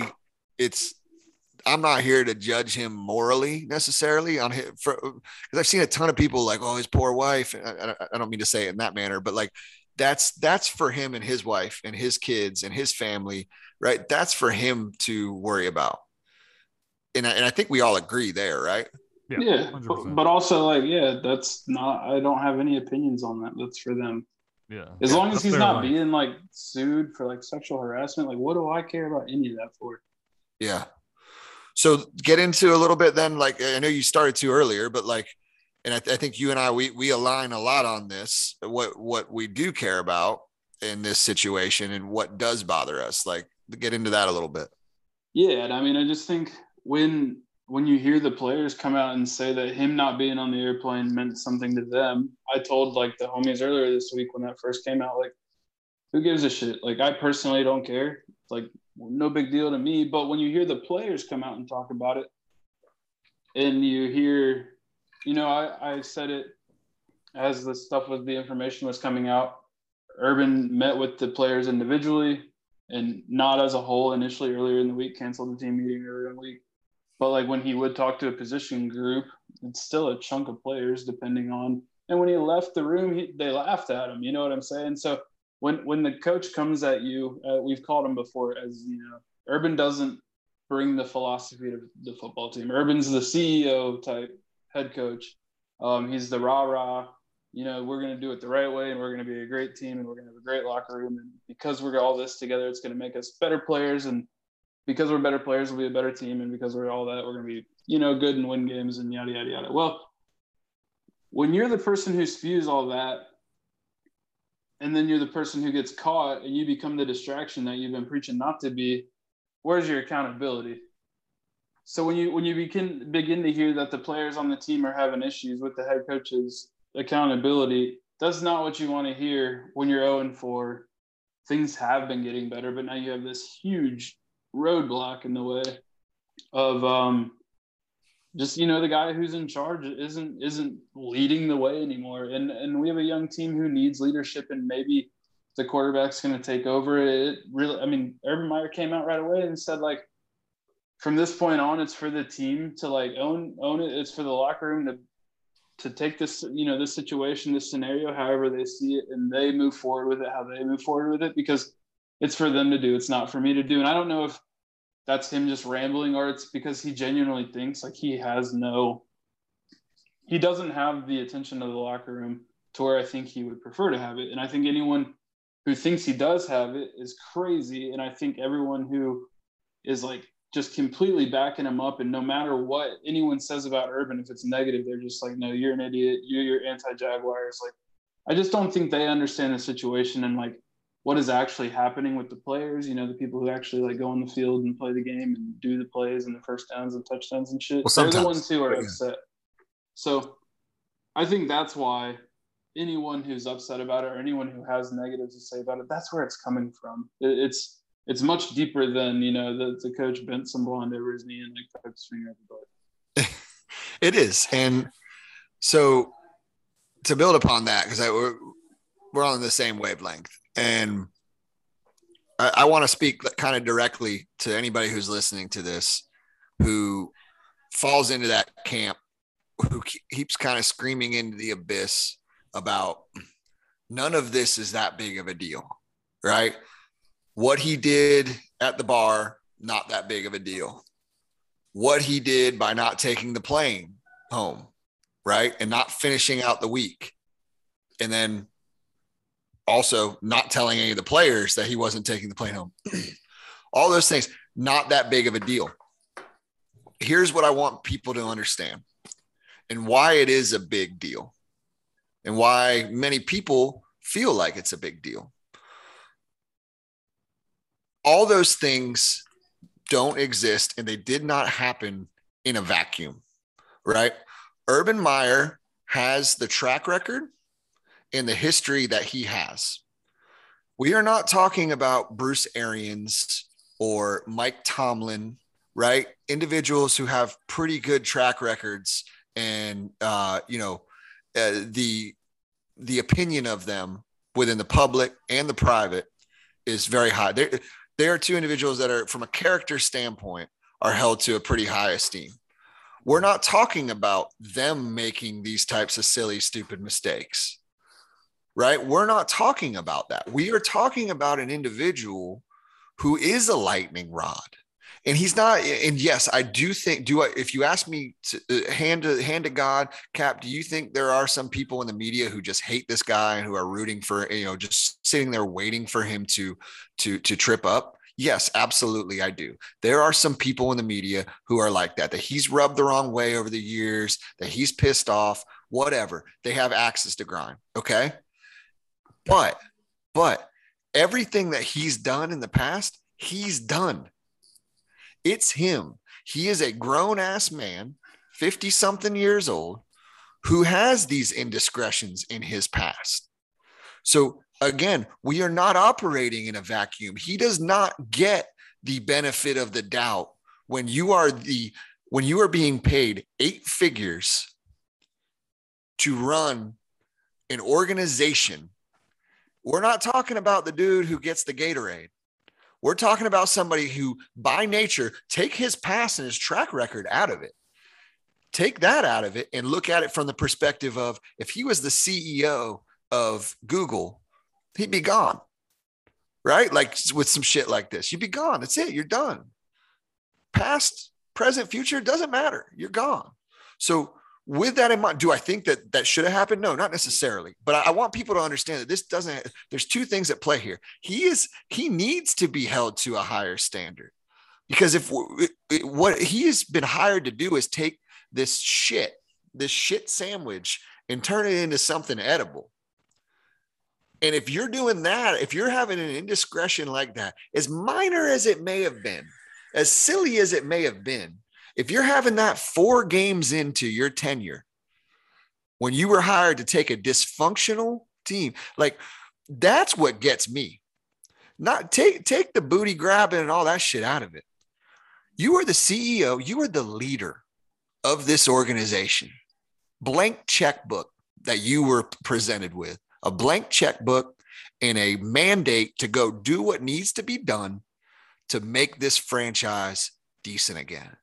I'm not here to judge him morally necessarily on him, because I've seen a ton of people like, oh, his poor wife. I don't mean to say it in that manner, but like that's for him and his wife and his kids and his family, right? That's for him to worry about. And I think we all agree there, right? Yeah. But also, like, yeah, that's not, I don't have any opinions on that. That's for them. Yeah. As long as he's not being like sued for like sexual harassment, like what do I care about any of that for? Yeah. So get into a little bit then, like, I know you started to earlier, but like, and I think you and I, we align a lot on this, what we do care about in this situation and what does bother us. Like, get into that a little bit. Yeah. And I mean, I just think when you hear the players come out and say that him not being on the airplane meant something to them, I told like the homies earlier this week when that first came out, like, who gives a shit? Like, I personally don't care. It's like, no big deal to me. But when you hear the players come out and talk about it, and you hear, you know, I said it as the information was coming out. Urban met with the players individually and not as a whole initially earlier in the week, canceled the team meeting earlier in the week. But like when he would talk to a position group, it's still a chunk of players depending on. And when he left the room, they laughed at him. You know what I'm saying? So when the coach comes at you, we've called him before as, you know, Urban doesn't bring the philosophy to the football team. Urban's the CEO type head coach. He's the rah-rah, you know, we're going to do it the right way and we're going to be a great team and we're going to have a great locker room. And because we're all this together, it's going to make us better players. And because we're better players, we'll be a better team. And because we're all that, we're going to be, you know, good and win games and yada, yada, yada. Well, when you're the person who spews all that, and then you're the person who gets caught and you become the distraction that you've been preaching not to be, where's your accountability? So when you begin to hear that the players on the team are having issues with the head coach's accountability, that's not what you want to hear when you're 0-4. Things have been getting better, but now you have this huge roadblock in the way of just, you know, the guy who's in charge isn't leading the way anymore. And we have a young team who needs leadership, and maybe the quarterback's going to take over. It really, I mean, Urban Meyer came out right away and said, like, from this point on, it's for the team to like own it. It's for the locker room to take this, you know, this situation, this scenario, however they see it, and they move forward with it, how they move forward with it, because it's for them to do. It's not for me to do. And I don't know if that's him just rambling or it's because he genuinely thinks like he doesn't have the attention of the locker room to where I think he would prefer to have it. And I think anyone who thinks he does have it is crazy. And I think everyone who is like just completely backing him up, and no matter what anyone says about Urban, if it's negative, they're just like, no, you're an idiot. You're anti-Jaguars. Like, I just don't think they understand the situation and like what is actually happening with the players, you know, the people who actually like go on the field and play the game and do the plays and the first downs and touchdowns and shit. They're the ones who are upset. So I think that's why anyone who's upset about it or anyone who has negatives to say about it, that's where it's coming from. It's much deeper than, you know, the coach bent some blonde over his knee and like tried to swing everybody. It is. And so to build upon that, because we're on the same wavelength, and I want to speak kind of directly to anybody who's listening to this, who falls into that camp, who keeps kind of screaming into the abyss about none of this is that big of a deal, right? What he did at the bar, not that big of a deal. What he did by not taking the plane home, right? And not finishing out the week. And then also not telling any of the players that he wasn't taking the plane home. All those things, not that big of a deal. Here's what I want people to understand and why it is a big deal and why many people feel like it's a big deal. All those things don't exist, and they did not happen in a vacuum, right? Urban Meyer has the track record and the history that he has. We are not talking about Bruce Arians or Mike Tomlin, right? Individuals who have pretty good track records and, you know, the opinion of them within the public and the private is very high. They are two individuals that are, from a character standpoint, are held to a pretty high esteem. We're not talking about them making these types of silly, stupid mistakes, right? We're not talking about that. We are talking about an individual who is a lightning rod. And he's not, and yes, I do think, if you ask me to hand to God, Cap, do you think there are some people in the media who just hate this guy and who are rooting for, just sitting there waiting for him to trip up? Yes, absolutely. I do. There are some people in the media who are like that he's rubbed the wrong way over the years, that he's pissed off, whatever. They have axes to grind. Okay. But everything that he's done in the past, he's done. It's him. He is a grown ass man, 50 something years old, who has these indiscretions in his past. So again, we are not operating in a vacuum. He does not get the benefit of the doubt when you are being paid 8 figures to run an organization. We're not talking about the dude who gets the Gatorade. We're talking about somebody who, by nature, take his past and his track record out of it. Take that out of it and look at it from the perspective of, if he was the CEO of Google, he'd be gone, right? Like with some shit like this, you'd be gone. That's it. You're done. Past, present, future, doesn't matter. You're gone. So with that in mind, do I think that should have happened? No, not necessarily. But I want people to understand that this doesn't, there's 2 things at play here. He needs to be held to a higher standard, because what he has been hired to do is take this shit sandwich and turn it into something edible. And if you're doing that, if you're having an indiscretion like that, as minor as it may have been, as silly as it may have been, if you're having that 4 games into your tenure, when you were hired to take a dysfunctional team, like, that's what gets me. Not take the booty grabbing and all that shit out of it. You are the CEO. You are the leader of this organization. Blank checkbook that you were presented with, a blank checkbook and a mandate to go do what needs to be done to make this franchise decent again.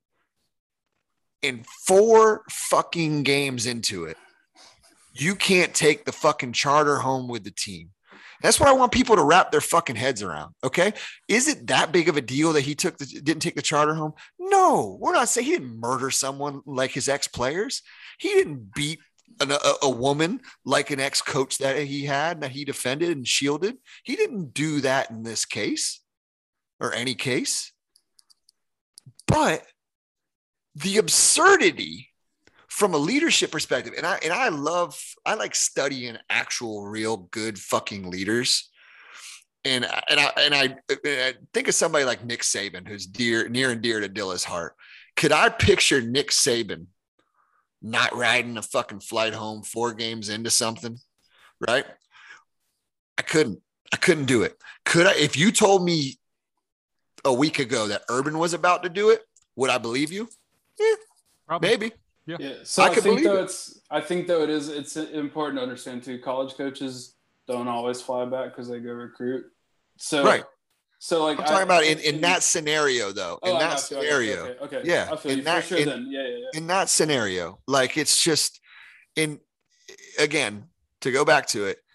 In 4 fucking games into it, you can't take the fucking charter home with the team. That's what I want people to wrap their fucking heads around. Okay. Is it that big of a deal that he didn't take the charter home? No, we're not saying he didn't murder someone like his ex-players. He didn't beat a woman like an ex-coach that he defended and shielded. He didn't do that in this case or any case. But the absurdity from a leadership perspective, and I like studying actual real good fucking leaders. And I think of somebody like Nick Saban, who's near and dear to Dilla's heart. Could I picture Nick Saban not riding a fucking flight home 4 games into something, right? I couldn't do it. Could I? If you told me a week ago that Urban was about to do it, would I believe you? Yeah, probably. Maybe. Yeah. So I think though it's important to understand too. College coaches don't always fly back because they go recruit. So right. So like I'm talking about in that scenario though. In that scenario. Okay. Yeah. I feel you for sure then. Yeah. In that scenario, like it's just again, to go back to it,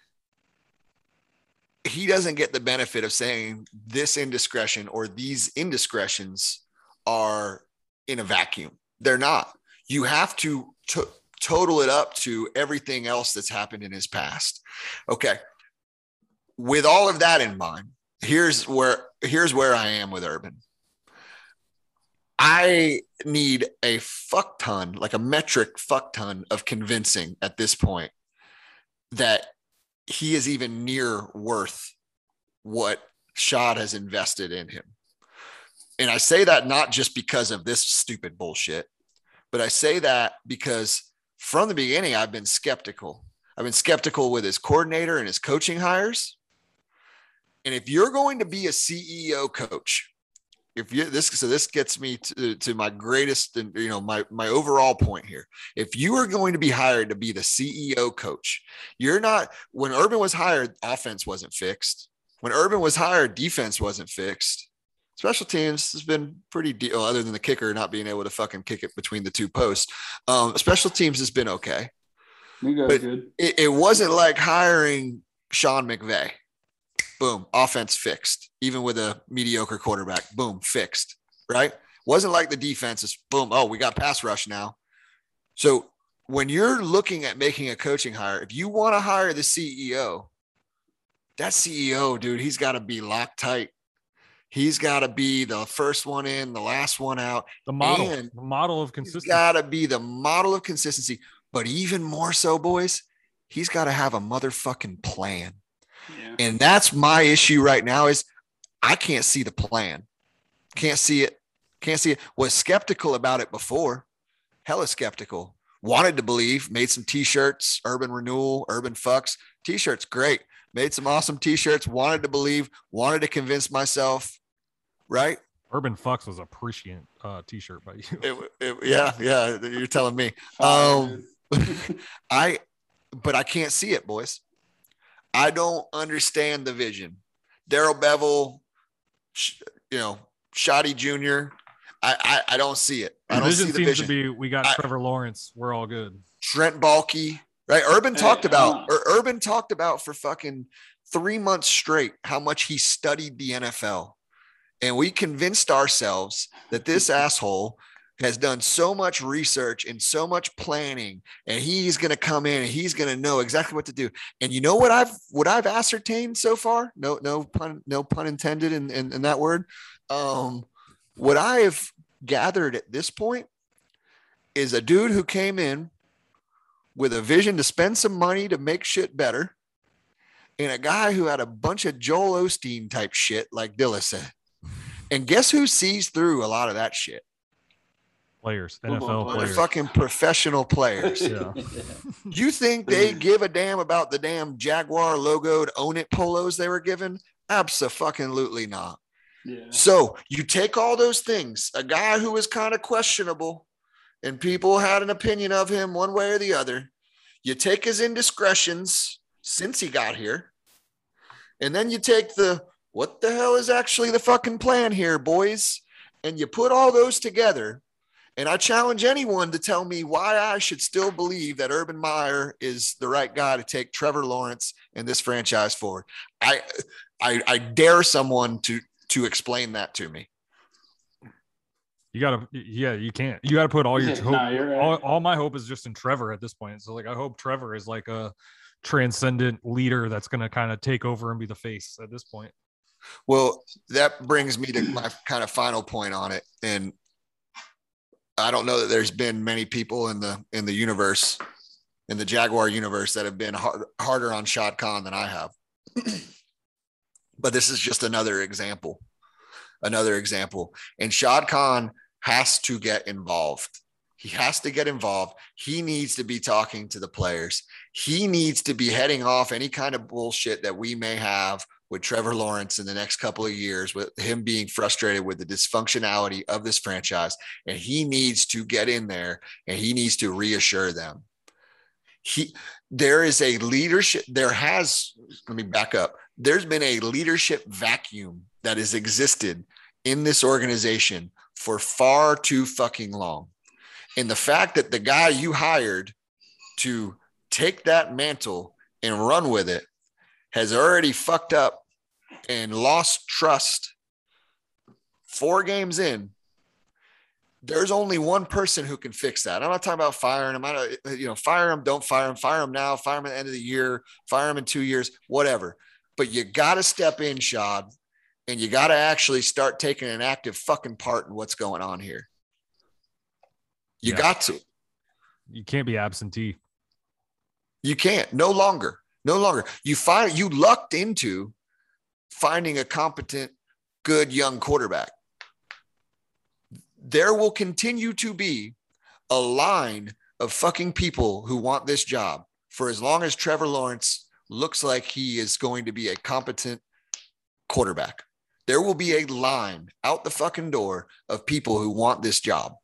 he doesn't get the benefit of saying this indiscretion or these indiscretions are in a vacuum. They're not. You have to total it up to everything else that's happened in his past. Okay. With all of that in mind, here's where I am with Urban. I need a fuck ton, like a metric fuck ton of convincing at this point that he is even near worth what Shad has invested in him. And I say that not just because of this stupid bullshit, but I say that because from the beginning, I've been skeptical. I've been skeptical with his coordinator and his coaching hires. And if you're going to be a CEO coach this gets me to my greatest and my overall point here. If you are going to be hired to be the CEO coach, you're not. When Urban was hired, offense wasn't fixed. When Urban was hired, defense wasn't fixed. Special teams has been pretty other than the kicker not being able to fucking kick it between the two posts. Special teams has been okay. But good. It wasn't like hiring Sean McVay. Boom, offense fixed. Even with a mediocre quarterback, boom, fixed, right? Wasn't like the defense is boom, oh, we got pass rush now. So when you're looking at making a coaching hire, if you want to hire the CEO, that CEO, dude, he's got to be locked tight. He's got to be the first one in, the last one out. The model of consistency. He's got to be the model of consistency. But even more so, boys, he's got to have a motherfucking plan. Yeah. And that's my issue right now is I can't see the plan. Can't see it. Was skeptical about it before. Hella skeptical. Wanted to believe. Made some t-shirts. Urban Renewal. Urban Fucks. T-shirts, great. Made some awesome t-shirts. Wanted to believe. Wanted to convince myself. Right? Urban Fucks was a prescient t-shirt by you. Yeah. You're telling me. But I can't see it, boys. I don't understand the vision. Darrell Bevell, Shoddy Jr. I don't see it. I don't see the vision. Seems to be we got Trevor Lawrence. We're all good. Trent Baalke, right? Urban talked about for fucking 3 months straight how much he studied the NFL. And we convinced ourselves that this asshole has done so much research and so much planning, and he's going to come in and he's going to know exactly what to do. And you know what I've ascertained so far? No pun intended in that word. What I have gathered at this point is a dude who came in with a vision to spend some money to make shit better, and a guy who had a bunch of Joel Osteen type shit, like Dilla said. And guess who sees through a lot of that shit? Players, NFL players, fucking professional players. Yeah. You think they give a damn about the damn Jaguar logoed Own It polos they were given? Abso-fucking-lutely not. Yeah. So you take all those things, a guy who was kind of questionable and people had an opinion of him one way or the other. You take his indiscretions since he got here. And then you take what the hell is actually the fucking plan here, boys? And you put all those together. And I challenge anyone to tell me why I should still believe that Urban Meyer is the right guy to take Trevor Lawrence and this franchise forward. I dare someone to explain that to me. You can't. You gotta put all your hope. Right. All my hope is just in Trevor at this point. So I hope Trevor is like a transcendent leader that's gonna kind of take over and be the face at this point. Well, that brings me to my kind of final point on it. And I don't know that there's been many people in the universe, in the Jaguar universe, that have been harder on Shad Khan than I have. But this is just another example. And Shad Khan has to get involved. He has to get involved. He needs to be talking to the players. He needs to be heading off any kind of bullshit that we may have with Trevor Lawrence in the next couple of years, with him being frustrated with the dysfunctionality of this franchise. And he needs to get in there and he needs to reassure them. There is a leadership. Let me back up. There's been a leadership vacuum that has existed in this organization for far too fucking long. And the fact that the guy you hired to take that mantle and run with it has already fucked up and lost trust 4 games in, there's only one person who can fix that. I'm not talking about firing him. Fire him, don't fire him. Fire him now, fire him at the end of the year, fire him in 2 years, whatever. But you got to step in, Shad, and you got to actually start taking an active fucking part in what's going on here. You got to. You can't be absentee. You can't. No longer. You lucked into finding a competent, good young quarterback. There will continue to be a line of fucking people who want this job for as long as Trevor Lawrence looks like he is going to be a competent quarterback. There will be a line out the fucking door of people who want this job.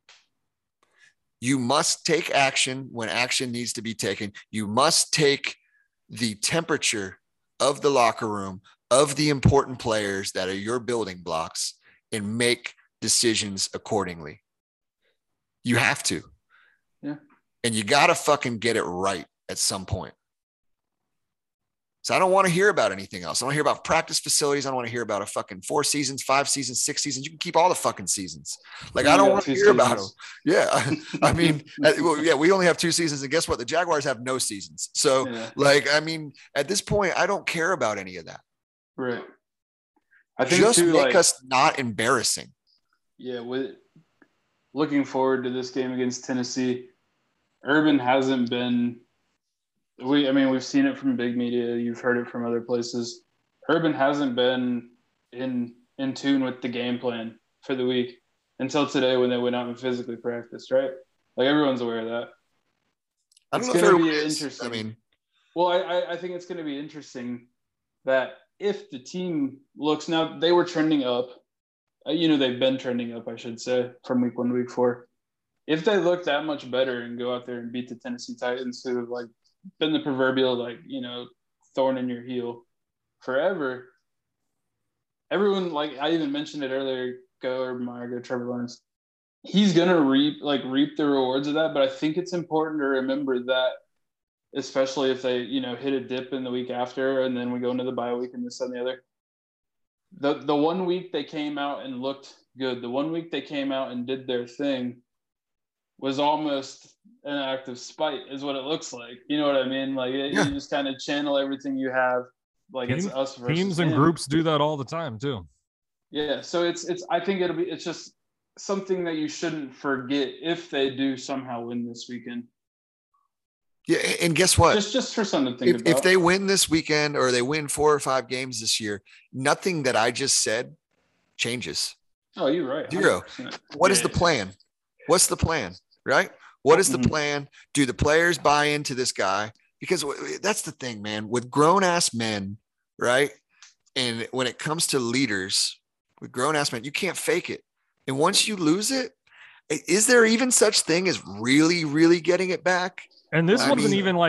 You must take action when action needs to be taken. You must take the temperature of the locker room, of the important players that are your building blocks, and make decisions accordingly. You have to. Yeah. And you got to fucking get it right at some point. So I don't want to hear about anything else. I don't want to hear about practice facilities. I don't want to hear about a fucking 4 seasons, 5 seasons, 6 seasons. You can keep all the fucking seasons. Like, I don't want to hear about them. Yeah. I mean, we only have 2 seasons. And guess what? The Jaguars have no seasons. So I mean, at this point, I don't care about any of that. Right. I think just make us not embarrassing. Yeah. Looking forward to this game against Tennessee. Urban hasn't been, we've seen it from big media. You've heard it from other places. Urban hasn't been in tune with the game plan for the week until today when they went out and physically practiced, right? Like, everyone's aware of that. I don't know if it is. Interesting. I mean, well, I think it's going to be interesting that if the team looks, now they were trending up, they've been trending up, I should say, from week 1 to week 4. If they look that much better and go out there and beat the Tennessee Titans, who have been the proverbial thorn in your heel forever, everyone, I even mentioned it earlier, go Urban Meyer, go Trevor Lawrence, he's gonna reap the rewards of that. But I think it's important to remember that, especially if they hit a dip in the week after, and then we go into the bye week and this and the other. The 1 week they came out and looked good, the 1 week they came out and did their thing, was almost an act of spite, is what it looks like. You know what I mean? You just kind of channel everything you have. It's us versus teams and groups do that all the time too. Yeah. So I think it's just something that you shouldn't forget if they do somehow win this weekend. Yeah. And guess what? Just for something to think about. If they win this weekend, or they win 4 or 5 games this year, nothing that I just said changes. Oh, you're right. 0. What is the plan? What's the plan? Right? What is the plan? Do the players buy into this guy? Because that's the thing, man, with grown ass men, right? And when it comes to leaders with grown ass men, you can't fake it. And once you lose it, is there even such thing as really, really getting it back? And this wasn't even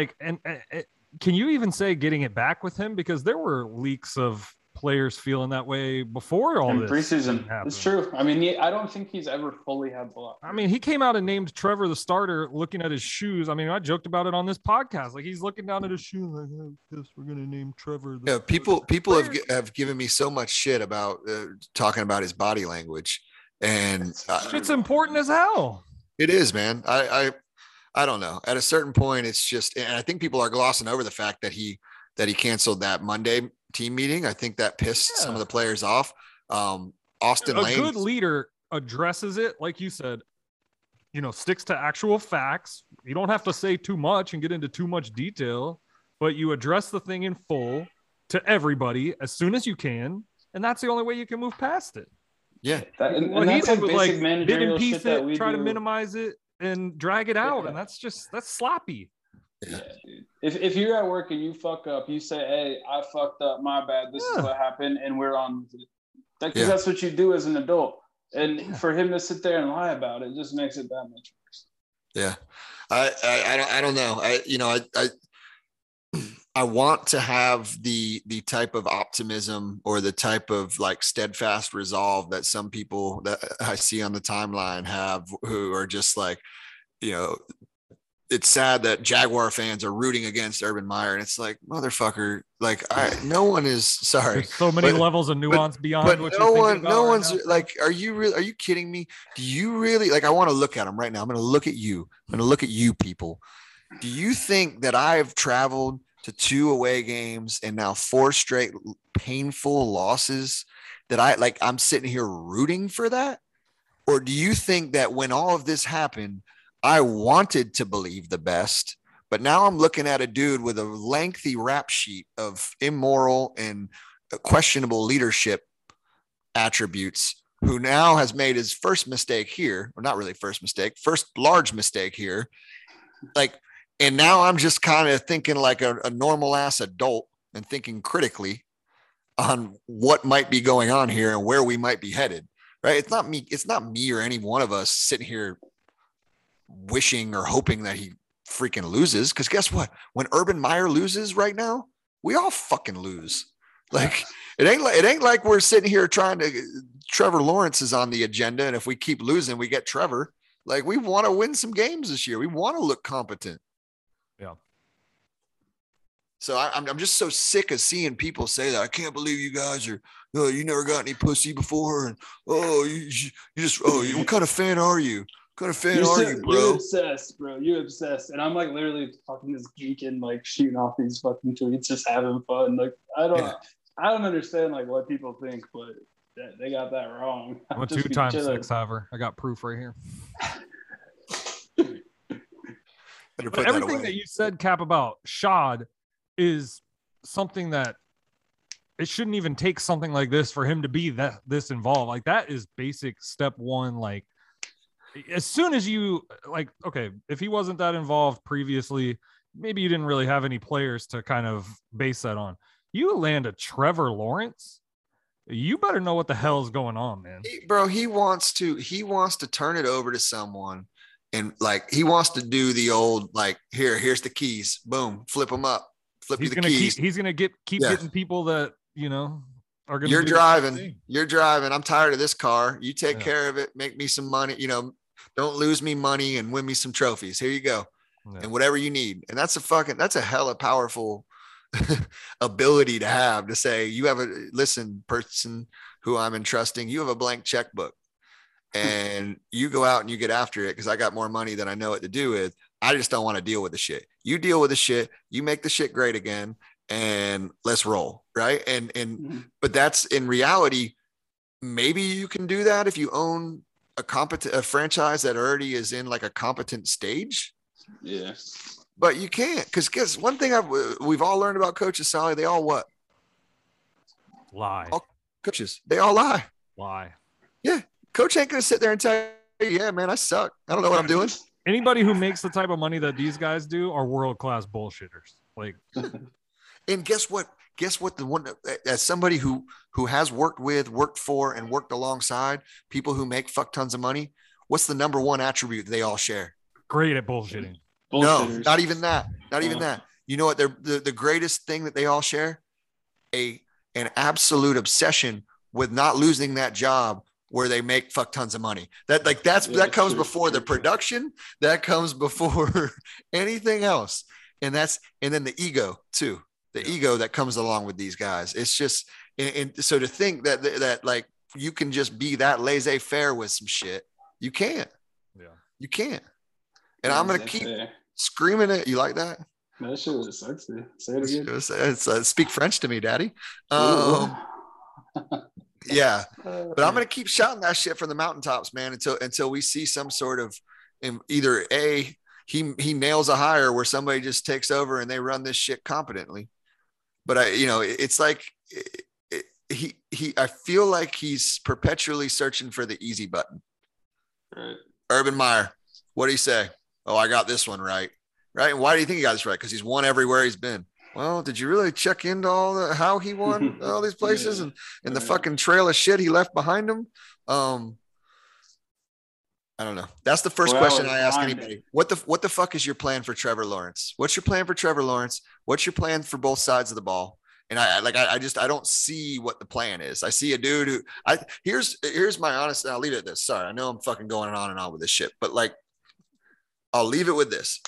can you even say getting it back with him? Because there were leaks of players feeling that way before all this preseason. It's true. I mean, I don't think he's ever fully had the lock. I mean, he came out and named Trevor the starter, looking at his shoes. I mean, I joked about it on this podcast. He's looking down at his shoes like, I guess we're gonna name Trevor. People have given me so much shit about talking about his body language, and it's important as hell. It is, man. I don't know. At a certain point, it's just, and I think people are glossing over the fact that he canceled that Monday team meeting. I think that pissed some of the players off. Austin Lane, a good leader, addresses it, like you said, sticks to actual facts. You don't have to say too much and get into too much detail, but you address the thing in full to everybody as soon as you can, and that's the only way you can move past it. Yeah, and that's basic managerial shit that we try to minimize it and drag it out, and that's sloppy. Yeah, dude. If you're at work and you fuck up, you say, "Hey, I fucked up. My bad. This is what happened," and we're on with it. Because that's what you do as an adult. And for him to sit there and lie about it just makes it that much worse. Yeah, I don't know. I want to have the type of optimism or the type of steadfast resolve that some people that I see on the timeline have, who are just it's sad that Jaguar fans are rooting against Urban Meyer, and it's motherfucker, no one is sorry. There's so many levels of nuance beyond. But what no one's are you kidding me? Do you really I want to look at them right now. I'm going to look at you. I'm going to look at you people. Do you think that I've traveled to 2 away games and now 4 straight painful losses that I'm sitting here rooting for that? Or do you think that when all of this happened, I wanted to believe the best, but now I'm looking at a dude with a lengthy rap sheet of immoral and questionable leadership attributes, who now has made his first mistake here, or not really first large mistake here. And now I'm just kind of thinking like a normal ass adult and thinking critically. on what might be going on here and where we might be headed. Right? It's not me or any one of us sitting here wishing or hoping that he freaking loses. Because guess what? When Urban Meyer loses right now, we all fucking lose. Like it ain't like we're sitting here trying to. Trevor Lawrence is on the agenda, and if we keep losing, we get Trevor. Like we want to win some games this year. We want to look competent. Yeah. So I'm just so sick of seeing people say that. I can't believe you guys are. Oh, you never got any pussy before, and you just what kind of fan are you? What kind of fan are you, bro? You're obsessed, bro. You're obsessed. And I'm like literally fucking just geeking, like shooting off these fucking tweets, just having fun. Like I don't understand like what people think, but they got that wrong. I'm a 2-time sex haver. I got proof right here. But everything that you said, Cap, about Shad is something that it shouldn't even take something like this for him to be this involved. Like that is basic step one. Like as soon as you like, okay, if he wasn't that involved previously, maybe you didn't really have any players to kind of base that on. You land a Trevor Lawrence, you better know what the hell is going on, man. He wants to turn it over to someone, and like he wants to do the old like here's the keys, boom, flip them up, flip you the keys. He's gonna keep getting people that are gonna. You're driving. I'm tired of this car. You take care of it. Make me some money. Don't lose me money and win me some trophies. Here you go, and whatever you need. And that's a hella powerful ability to have, to say, you have person who I'm entrusting, you have a blank checkbook and you go out and you get after it because I got more money than I know what to do with. I just don't want to deal with the shit. You deal with the shit, you make the shit great again, and let's roll. Right. But that's in reality, maybe you can do that if you own a franchise that already is in like a competent stage. Yeah. But you can't, because guess one thing we've all learned about coaches, Sally, they all what? Lie. All coaches, they all lie. Lie. Yeah. Coach ain't going to sit there and tell you, yeah, man, I suck. I don't know what I'm doing. Anybody who makes the type of money that these guys do are world-class bullshitters. Like, and guess what? The one, as somebody who has worked for, and worked alongside people who make fuck tons of money, what's the number one attribute they all share? Great at bullshitting. No, not even that. Not even that. You know what? They're the greatest thing that they all share? An absolute obsession with not losing that job where they make fuck tons of money. That comes before the production. That comes before anything else. And then the ego too. The ego that comes along with these guys. It's just, and so to think that like you can just be that laissez-faire with some shit, you can't. Yeah, you can't. And I'm gonna keep screaming it. You like that? That shit was sexy. Say it again. It's speak French to me, Daddy. Yeah, but I'm gonna keep shouting that shit from the mountaintops, man, until we see some sort of either he nails a hire where somebody just takes over and they run this shit competently. But it's like I feel like he's perpetually searching for the easy button. Right. Urban Meyer, what do you say? Oh, I got this one right. Right. And why do you think he got this right? Because he's won everywhere he's been. Well, did you really check into how he won all these places and the fucking trail of shit he left behind him? I don't know. That's the first question I ask anybody. What the fuck is your plan for Trevor Lawrence? What's your plan for Trevor Lawrence? What's your plan for both sides of the ball? And I don't see what the plan is. I see a dude who here's my honest, and I'll leave it at this. Sorry, I know I'm fucking going on and on with this shit, but like, I'll leave it with this.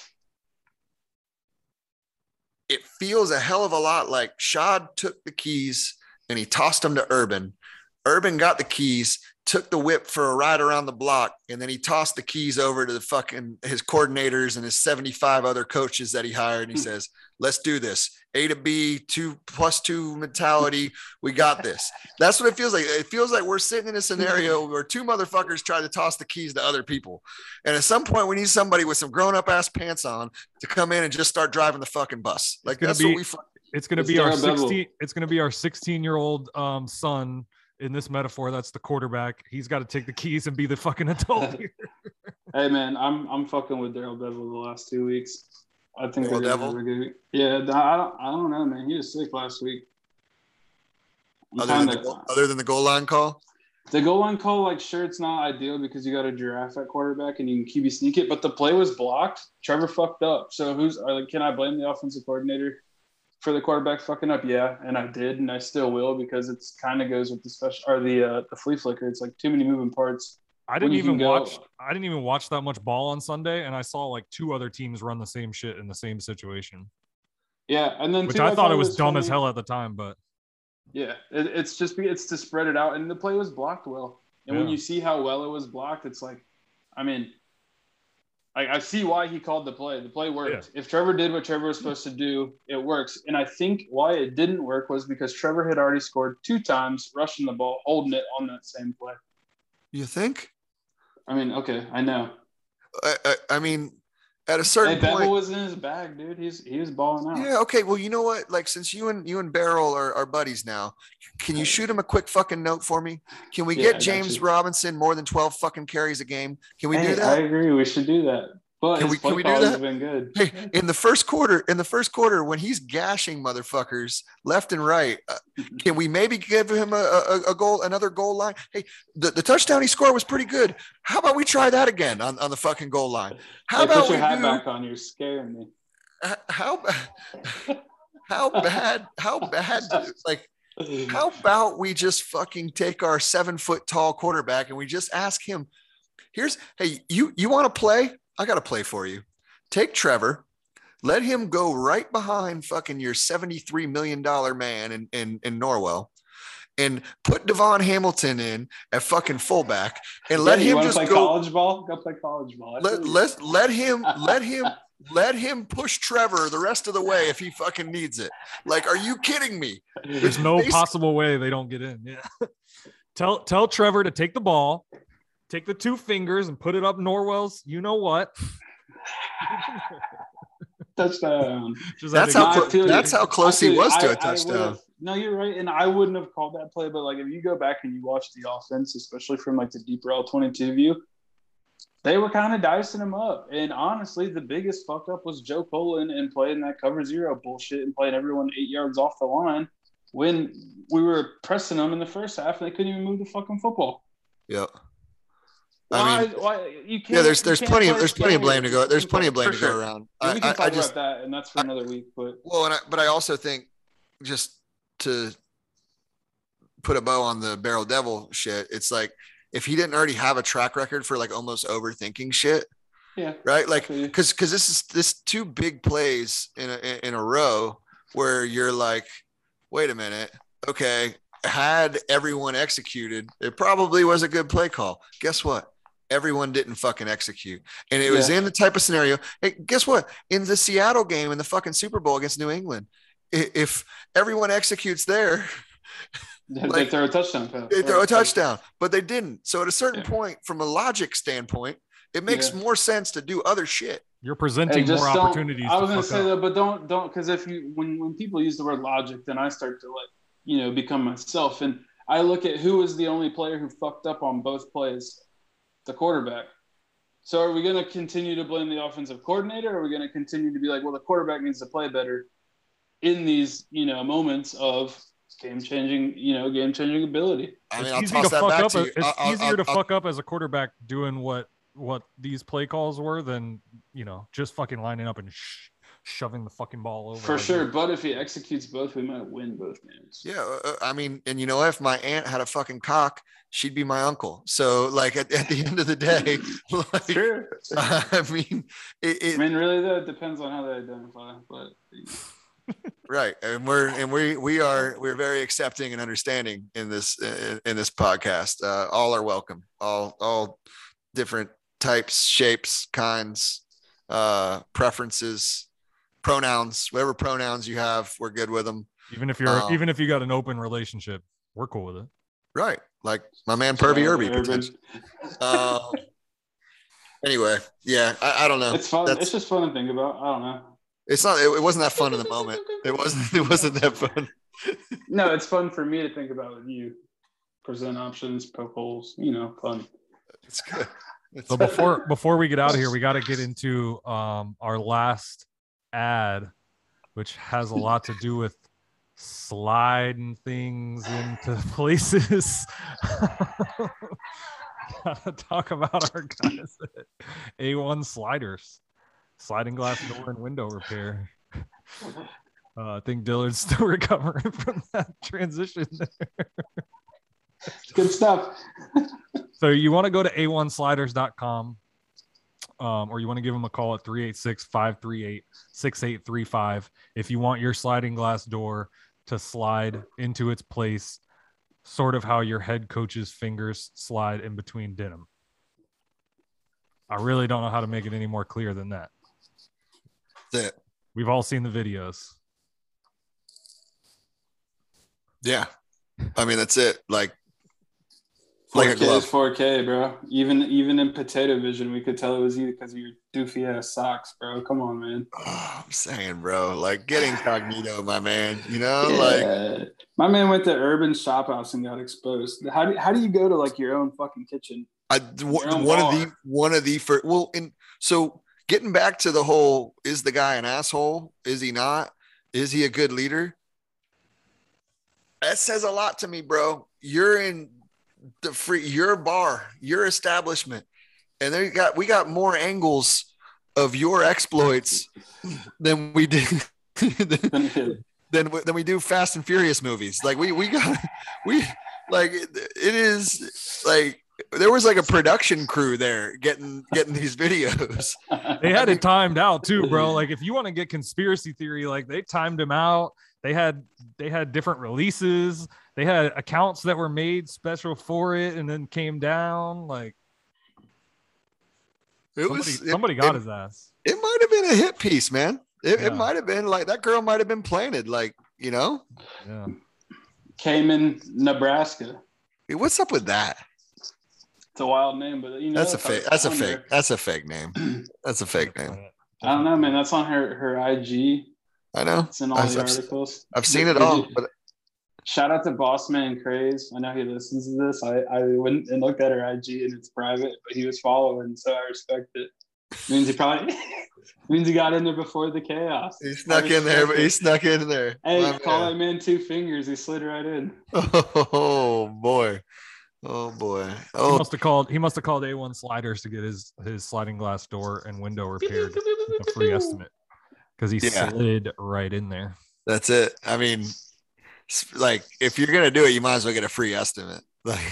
It feels a hell of a lot like Shad took the keys and he tossed them to Urban. Urban got the keys, took the whip for a ride around the block, and then he tossed the keys over to his coordinators and his 75 other coaches that he hired. And he says, let's do this. A to B, 2+2 mentality. We got this. That's what it feels like. It feels like we're sitting in a scenario where two motherfuckers try to toss the keys to other people. And at some point we need somebody with some grown up ass pants on to come in and just start driving the fucking bus. Like it's going to be our 16-year-old son. In this metaphor, that's the quarterback. He's got to take the keys and be the fucking adult here. Hey man, I'm fucking with Darrell Bevell the last 2 weeks. I think Darrell Bevell. Yeah, I don't know, man. He was sick last week. Other than the goal line call? The goal line call, like, sure, it's not ideal because you got a giraffe at quarterback and you can QB sneak it, but the play was blocked. Trevor fucked up. So can I blame the offensive coordinator for the quarterback fucking up? Yeah, and I did, and I still will because it's kind of goes with the flea flicker. It's like too many moving parts. I didn't even watch that much ball on Sunday, and I saw like 2 other teams run the same shit in the same situation. Yeah, and then I thought it was dumb as hell at the time, but yeah, it's to spread it out, and the play was blocked well. And when you see how well it was blocked, it's like, I mean, I see why he called the play. The play worked. Yeah. If Trevor did what Trevor was supposed to do, it works. And I think why it didn't work was because Trevor had already scored 2 times, rushing the ball, holding it on that same play. You think? I mean, okay, I know. I mean, at a certain point, Bevel was in his bag, dude. He was balling out. Yeah. Okay. Well, you know what? Like, since you and Beryl are buddies now, can you shoot him a quick fucking note for me? Can we get James Robinson more than 12 fucking carries a game? Can we do that? I agree. We should do that. But can we do that? Been good. Hey, in the first quarter, when he's gashing motherfuckers left and right, can we maybe give him a goal, another goal line? Hey, the touchdown he scored was pretty good. How about we try that again on the fucking goal line? How about put your hat back on? You're scaring me. How bad? Like, how about we just fucking take our 7-foot tall quarterback and we just ask him? Hey, you want to play? I got to play for you. Take Trevor, let him go right behind fucking your $73 million man in Norwell, and put Devon Hamilton in at fucking fullback, and let him just play college ball. Go play college ball. Let him push Trevor the rest of the way if he fucking needs it. Like, are you kidding me? There's no possible way they don't get in. Yeah. Tell Trevor to take the ball. Take the 2 fingers and put it up Norwell's. You know what? Touchdown. That's how close he was to a touchdown. No, you're right. And I wouldn't have called that play. But, like, if you go back and you watch the offense, especially from, like, the deeper L22 view, they were kind of dicing him up. And, honestly, the biggest fuck up was Joe Cullen and playing that cover 0 bullshit and playing everyone 8 yards off the line when we were pressing them in the first half and they couldn't even move the fucking football. Yeah. Why you can't? Yeah, there's plenty of blame to go. There's plenty of blame to go around. Yeah, we can talk about that, and that's for another week. But I also think, just to put a bow on the Beryl Devil shit, it's like, if he didn't already have a track record for like almost overthinking shit, yeah, right? Like, because this 2 big plays in a row where you're like, wait a minute, okay. Had everyone executed, it probably was a good play call. Guess what? Everyone didn't fucking execute. And it was in the type of scenario. Hey, guess what? In the Seattle game in the fucking Super Bowl against New England, if everyone executes there, they throw a touchdown pass. They throw a touchdown, but they didn't. So at a certain point, from a logic standpoint, it makes more sense to do other shit. You're presenting more opportunities. I was going to say that, but don't, because if when people use the word logic, then I start to become myself. And I look at who was the only player who fucked up on both plays. The quarterback. So are we going to continue to blame the offensive coordinator, or are we going to continue to be like, well, the quarterback needs to play better in these, moments of game-changing ability? I mean, I'll toss that back to you. It's easier to fuck up as a quarterback doing what these play calls were than, just fucking lining up and shoving the fucking ball over. For sure. But if he executes both, we might win both games. Yeah. I mean, and if my aunt had a fucking cock, she'd be my uncle. So, like, at the end of the day, like, sure. I mean, really, though, it depends on how they identify. But right, and we're very accepting and understanding in this podcast. All are welcome. All different types, shapes, kinds, preferences, pronouns, whatever pronouns you have, we're good with them. Even if you got an open relationship, we're cool with it. Right. Like my man Pervy Irby. Anyway, yeah, I don't know. It's fun. It's just fun to think about. I don't know. It's not. It wasn't that fun in the moment. It wasn't that fun. No, it's fun for me to think about with you. Present options, poke holes. Fun. It's good. So before we get out of here, we got to get into our last ad, which has a lot to do with sliding things into places. Gotta talk about our guys at A1 Sliders, sliding glass door and window repair. I think Dillard's still recovering from that transition there. Good stuff. So you want to go to a1sliders.com, or you want to give them a call at 386-538-6835 if you want your sliding glass door to slide into its place, sort of how your head coach's fingers slide in between denim. I really don't know how to make it any more clear than that. That's it. We've all seen the videos. Yeah. I mean, that's it. Like 4K a glove. is 4K, bro. Even in potato vision, we could tell it was you because of your doofy ass socks, bro. Come on, man. Oh, I'm saying, bro, like get incognito, my man. You know, Yeah. My man went to Urban Shop House and got exposed. How do you go to like your own fucking kitchen? One of the first. Well, and so getting back to the whole: is the guy an asshole? Is he not? Is he a good leader? That says a lot to me, bro. You're in your bar, your establishment, and we got more angles of your exploits than we did than we do Fast and Furious movies. Like it is like there was like a production crew there getting these videos. They had it timed out too, bro. Like if you want to get conspiracy theory, like they timed them out. They had different releases. They had accounts that were made special for it and then came down. Like somebody got his ass. It might have been a hit piece, man. It might have been like that girl might have been planted, like, you know? Yeah. Cayman, Nebraska. Hey, what's up with that? It's a wild name, but you know That's a fake name. That's a fake name. I don't know, man. That's on her IG. I know. It's in all the articles. I've seen it all. But shout out to Bossman Craze. I know he listens to this. I went and looked at her IG and it's private, but he was following, so I respect it. Means he probably means he got in there before the chaos. He snuck in there, but he snuck in there. Hey, call that man 2 fingers. He slid right in. Oh boy. Oh boy. Oh, he must have called A1 Sliders to get his sliding glass door and window repaired. A free estimate. Because he slid right in there. That's it. I mean, like, if you're going to do it, you might as well get a free estimate. Like,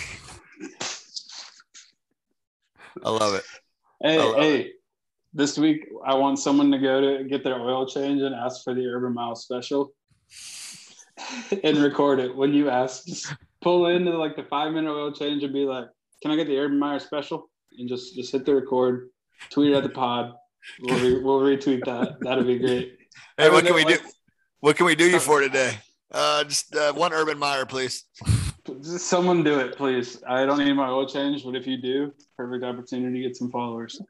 I love it. Hey, this week I want someone to go to get their oil change and ask for the Urban Mile special and record it. When you ask, just pull into like the 5-minute oil change and be like, can I get the Urban Meyer special? And just hit the record, tweet it at the pod. We'll retweet that. That'll be great. Hey, what can we do? What can we do you for today? Just one Urban Meyer, please. Just someone do it, please. I don't need my oil change, but if you do, perfect opportunity to get some followers.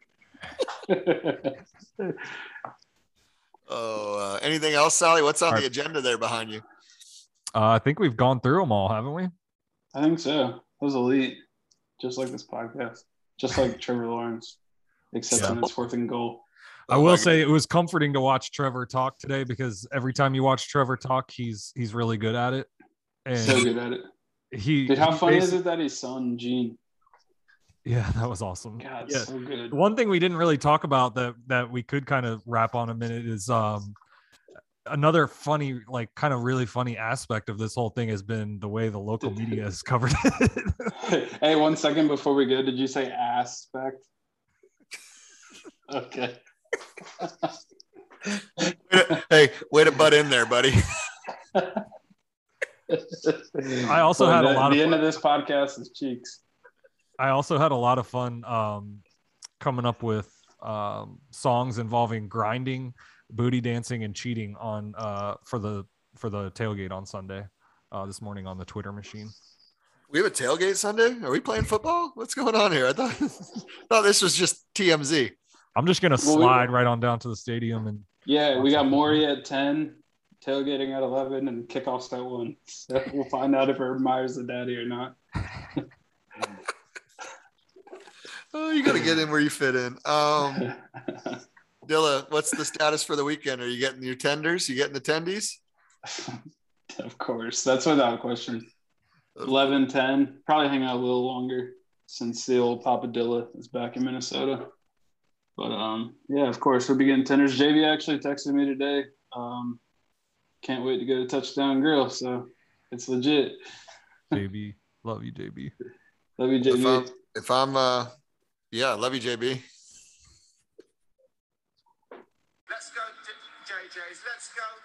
Anything else, Sally? What's on the agenda there behind you? I think we've gone through them all, haven't we? I think so. That was elite. Just like this podcast. Just like Trevor Lawrence, except when it's 4th and goal. I will say it was comforting to watch Trevor talk today because every time you watch Trevor talk, he's really good at it. And so good at it. How funny is it that his son, Gene? Yeah, that was awesome. God, so good. One thing we didn't really talk about that we could kind of wrap on a minute is another funny, like kind of really funny aspect of this whole thing has been the way the local media has covered it. Hey, 1 second before we go, did you say aspect? Okay. Hey, way to butt in there, buddy. I also had a lot of the end of this podcast is cheeks. I also had a lot of fun coming up with songs involving grinding, booty dancing, and cheating on for the tailgate on Sunday this morning on the Twitter machine. We have a tailgate Sunday? Are we playing football? What's going on here? I thought this was just TMZ. I'm just gonna slide right on down to the stadium and we got Maury at 10, tailgating at 11, and kickoffs at 1. So we'll find out if Urban Meyer's the daddy or not. Oh, you gotta get in where you fit in. Dilla, what's the status for the weekend? Are you getting your tenders? You getting the tendies? Of course. That's without question. 11, 10. Probably hang out a little longer since the old Papadilla is back in Minnesota. But yeah, of course, we'll be getting tenders. JB actually texted me today. Can't wait to go to Touchdown Grill. So it's legit. JB, love you, JB. Love you, JB. If I'm yeah, love you, JB. Let's go, JJ's. Let's go.